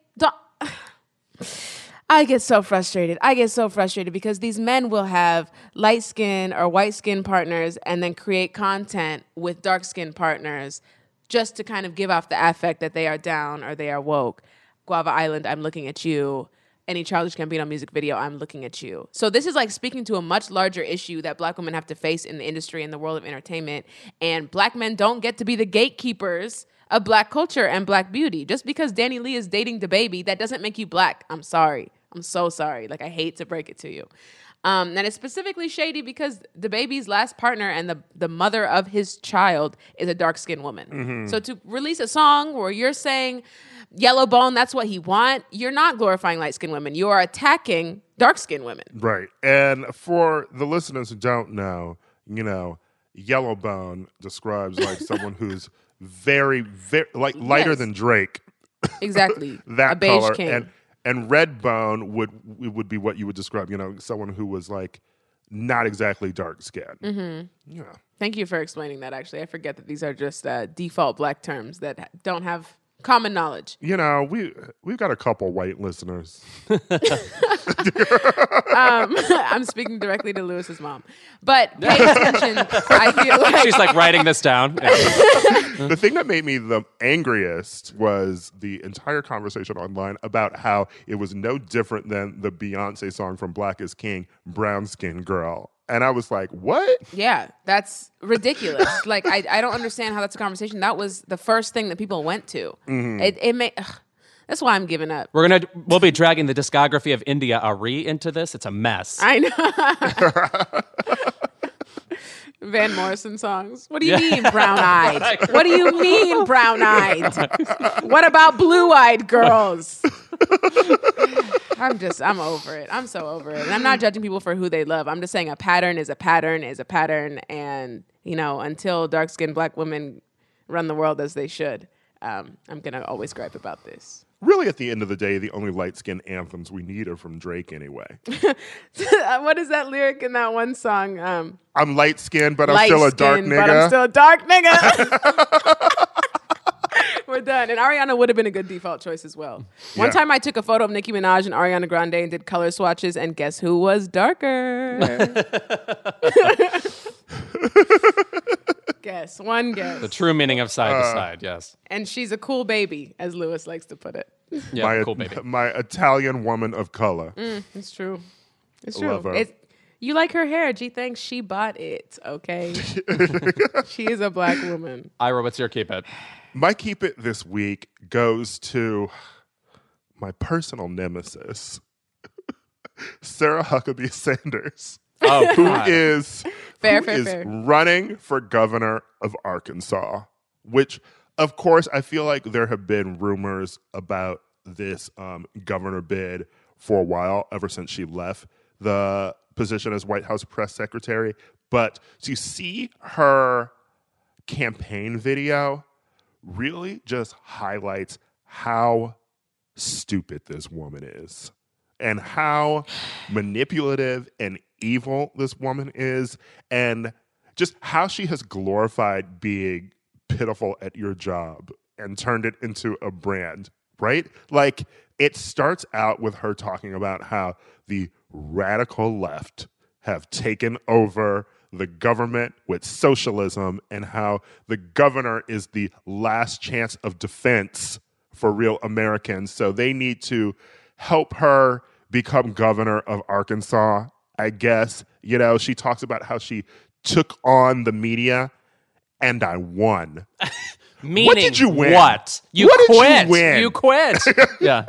I get so frustrated. Because these men will have light skin or white skin partners and then create content with dark skin partners just to kind of give off the affect that they are down or they are woke. Guava Island, I'm looking at you. Any Childish Gambino music video, I'm looking at you. So this is like speaking to a much larger issue that black women have to face in the industry and the world of entertainment. And black men don't get to be the gatekeepers of black culture and black beauty. Just because Danny Lee is dating DaBaby, that doesn't make you black. I'm sorry. I'm so sorry. Like, I hate to break it to you. And it's specifically shady because DaBaby's last partner and the mother of his child is a dark-skinned woman. So to release a song where you're saying yellow bone, that's what he want, you're not glorifying light-skinned women. You are attacking dark-skinned women. Right. And for the listeners who don't know, yellow bone describes like someone who's very, very like lighter than Drake. Exactly. That a beige color. king. And red bone would be what you would describe, someone who was like not exactly dark skinned. Yeah. Thank you for explaining that, actually. I forget that these are just default black terms that don't have common knowledge. We've got a couple white listeners. I'm speaking directly to Lewis's mom. But pay attention. I feel like She's like writing this down. The thing that made me the angriest was the entire conversation online about how it was no different than the Beyonce song from Black is King, Brown Skin Girl. And I was like, what? Yeah, that's ridiculous. Like, I don't understand how that's a conversation. That was the first thing that people went to. That's That's why I'm giving up. We'll be dragging the discography of India Ari into this. It's a mess. I know. Van Morrison songs. What do you mean brown-eyed? What do you mean brown-eyed? What about blue-eyed girls? I'm over it. I'm so over it. And I'm not judging people for who they love. I'm just saying a pattern is a pattern is a pattern. And, until dark-skinned black women run the world as they should, I'm going to always gripe about this. Really, at the end of the day, the only light-skinned anthems we need are from Drake anyway. What is that lyric in that one song? I'm light-skinned, but I'm still a dark nigga. But I'm still a dark nigga. We're done. And Ariana would have been a good default choice as well. One time I took a photo of Nicki Minaj and Ariana Grande and did color swatches, and guess who was darker? One guess. The true meaning of side to side, yes. And she's a cool baby, as Lewis likes to put it. Yeah, cool baby. My Italian woman of color. It's true. It's true. Love her. You like her hair. G thinks she bought it, okay? She is a black woman. Ira, what's your keep it? My keep it this week goes to my personal nemesis, Sarah Huckabee Sanders. Oh, who is fair. running for governor of Arkansas, which, of course, I feel like there have been rumors about this governor bid for a while, ever since she left the position as White House press secretary. But to see her campaign video really just highlights how stupid this woman is and how manipulative and evil this woman is, and just how she has glorified being pitiful at your job and turned it into a brand, right? Like, it starts out with her talking about how the radical left have taken over the government with socialism and how the governor is the last chance of defense for real Americans. So they need to help her become governor of Arkansas, I guess. She talks about how she took on the media and I won. Meaning what did you win? What? What quit. Did you win? You quit. Yeah.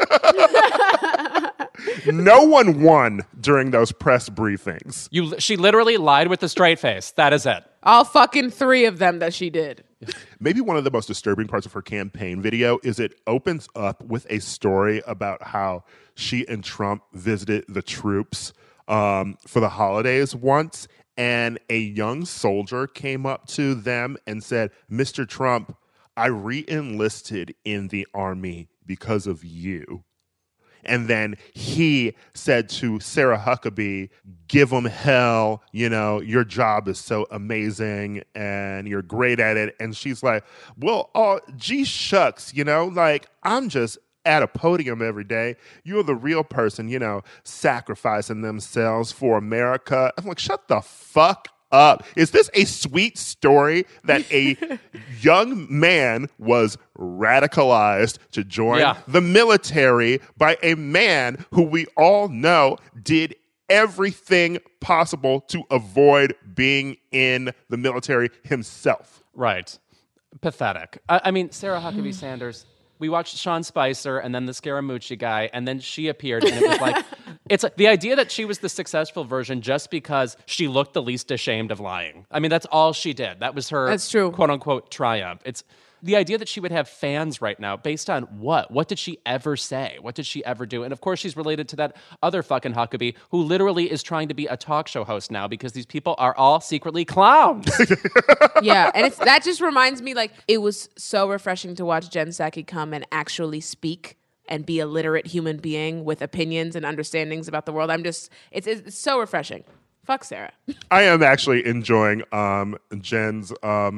No one won during those press briefings. She literally lied with a straight face. That is it. All fucking 3 of them that she did. Maybe one of the most disturbing parts of her campaign video is it opens up with a story about how she and Trump visited the troops for the holidays once, and a young soldier came up to them and said, "Mr. Trump, I re-enlisted in the army because of you." And then he said to Sarah Huckabee, "Give them hell, your job is so amazing and you're great at it." And she's like, "Well, gee shucks, I'm just at a podium every day. You're the real person, sacrificing themselves for America." I'm like, shut the fuck up. Is this a sweet story that a young man was radicalized to join the military by a man who we all know did everything possible to avoid being in the military himself? Right. Pathetic. I mean, Sarah Huckabee Sanders, we watched Sean Spicer and then the Scaramucci guy, and then she appeared, and it was like, it's the idea that she was the successful version just because she looked the least ashamed of lying. I mean, that's all she did. That was her, that's true, quote unquote triumph. It's the idea that she would have fans right now based on what? What did she ever say? What did she ever do? And of course, she's related to that other fucking Huckabee who literally is trying to be a talk show host now because these people are all secretly clowns. Yeah, and that just reminds me, it was so refreshing to watch Jen Psaki come and actually speak and be a literate human being with opinions and understandings about the world. It's so refreshing. Fuck Sarah. I am actually enjoying Jen's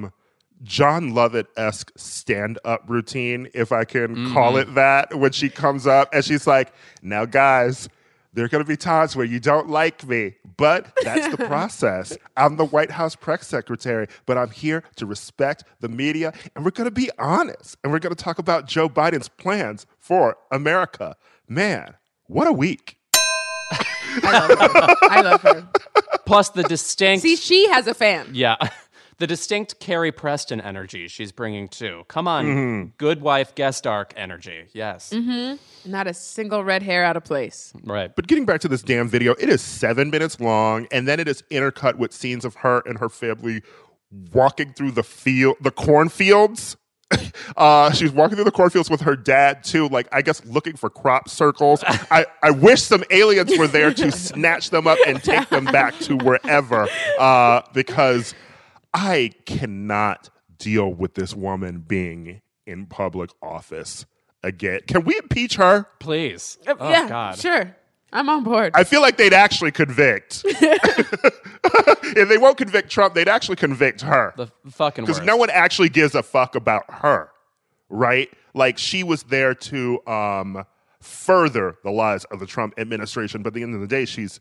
John Lovett-esque stand-up routine, if I can call it that, when she comes up and she's like, "Now, guys, there are going to be times where you don't like me, but that's the process. I'm the White House press secretary, but I'm here to respect the media, and we're going to be honest, and we're going to talk about Joe Biden's plans for America." Man, what a week. I love her. Plus the distinct... See, she has a fan. Yeah. the distinct Carrie Preston energy she's bringing too. Come on, good wife, guest arc energy. Yes. Not a single red hair out of place. Right. But getting back to this damn video, it is 7 minutes long, and then it is intercut with scenes of her and her family walking through the cornfields. She's walking through the cornfields with her dad too, like I guess looking for crop circles. I wish some aliens were there to snatch them up and take them back to wherever, because I cannot deal with this woman being in public office again. Can we impeach her? Please. Oh, yeah, God. sure. I'm on board. I feel like they'd actually convict. If they won't convict Trump, they'd actually convict her. The fucking worst. Because no one actually gives a fuck about her, right? Like, she was there to further the lies of the Trump administration, but at the end of the day, she's,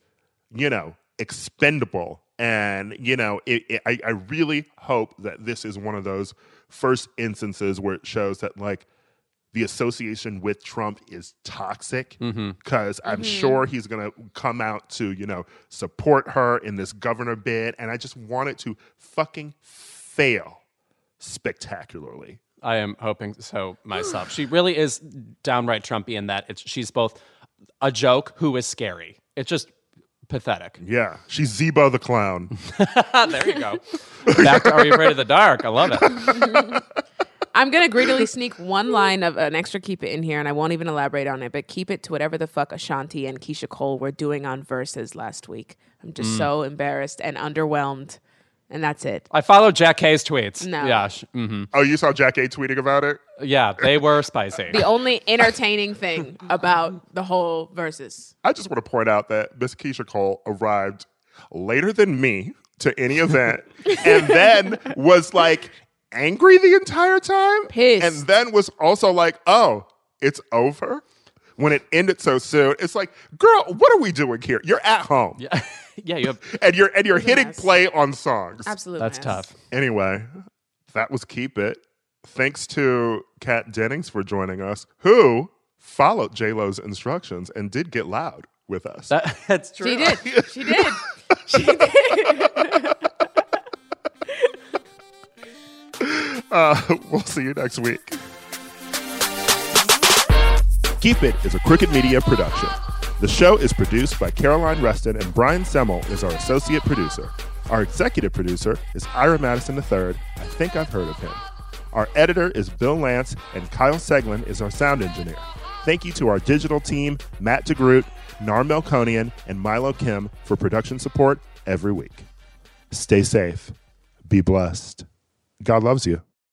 expendable. And, I really hope that this is one of those first instances where it shows that, like, the association with Trump is toxic, because I'm sure he's going to come out to, support her in this governor bid. And I just want it to fucking fail spectacularly. I am hoping so myself. She really is downright Trumpy in that she's both a joke who is scary. It's just pathetic. Yeah. She's Zebo the Clown. There you go. Back to Are You Afraid of the Dark? I love it. I'm going to greedily sneak one line of an extra keep it in here, and I won't even elaborate on it, but keep it to whatever the fuck Ashanti and Keisha Cole were doing on Versus last week. I'm just so embarrassed and underwhelmed, and that's it. I followed Jack K's tweets. No. Yeah. Oh, you saw Jack A tweeting about it? Yeah, they were spicy. The only entertaining thing about the whole Versus. I just want to point out that Miss Keisha Cole arrived later than me to any event, and then was like angry the entire time. Pissed. And then was also like, oh, it's over? When it ended so soon, it's like, girl, what are we doing here? You're at home. Yeah, yeah, you have. And you're hitting mess. play on songs. Absolutely. That's tough. Anyway, that was Keep It. Thanks to Kat Dennings for joining us, who followed J-Lo's instructions and did get loud with us. That's true. She did. She did. She did. We'll see you next week. Keep It is a Crooked Media production. The show is produced by Caroline Reston, and Brian Semmel is our associate producer. Our executive producer is Ira Madison III. I think I've heard of him. Our editor is Bill Lance, and Kyle Seglin is our sound engineer. Thank you to our digital team, Matt DeGroot, Nar Melkonian, and Milo Kim for production support every week. Stay safe. Be blessed. God loves you.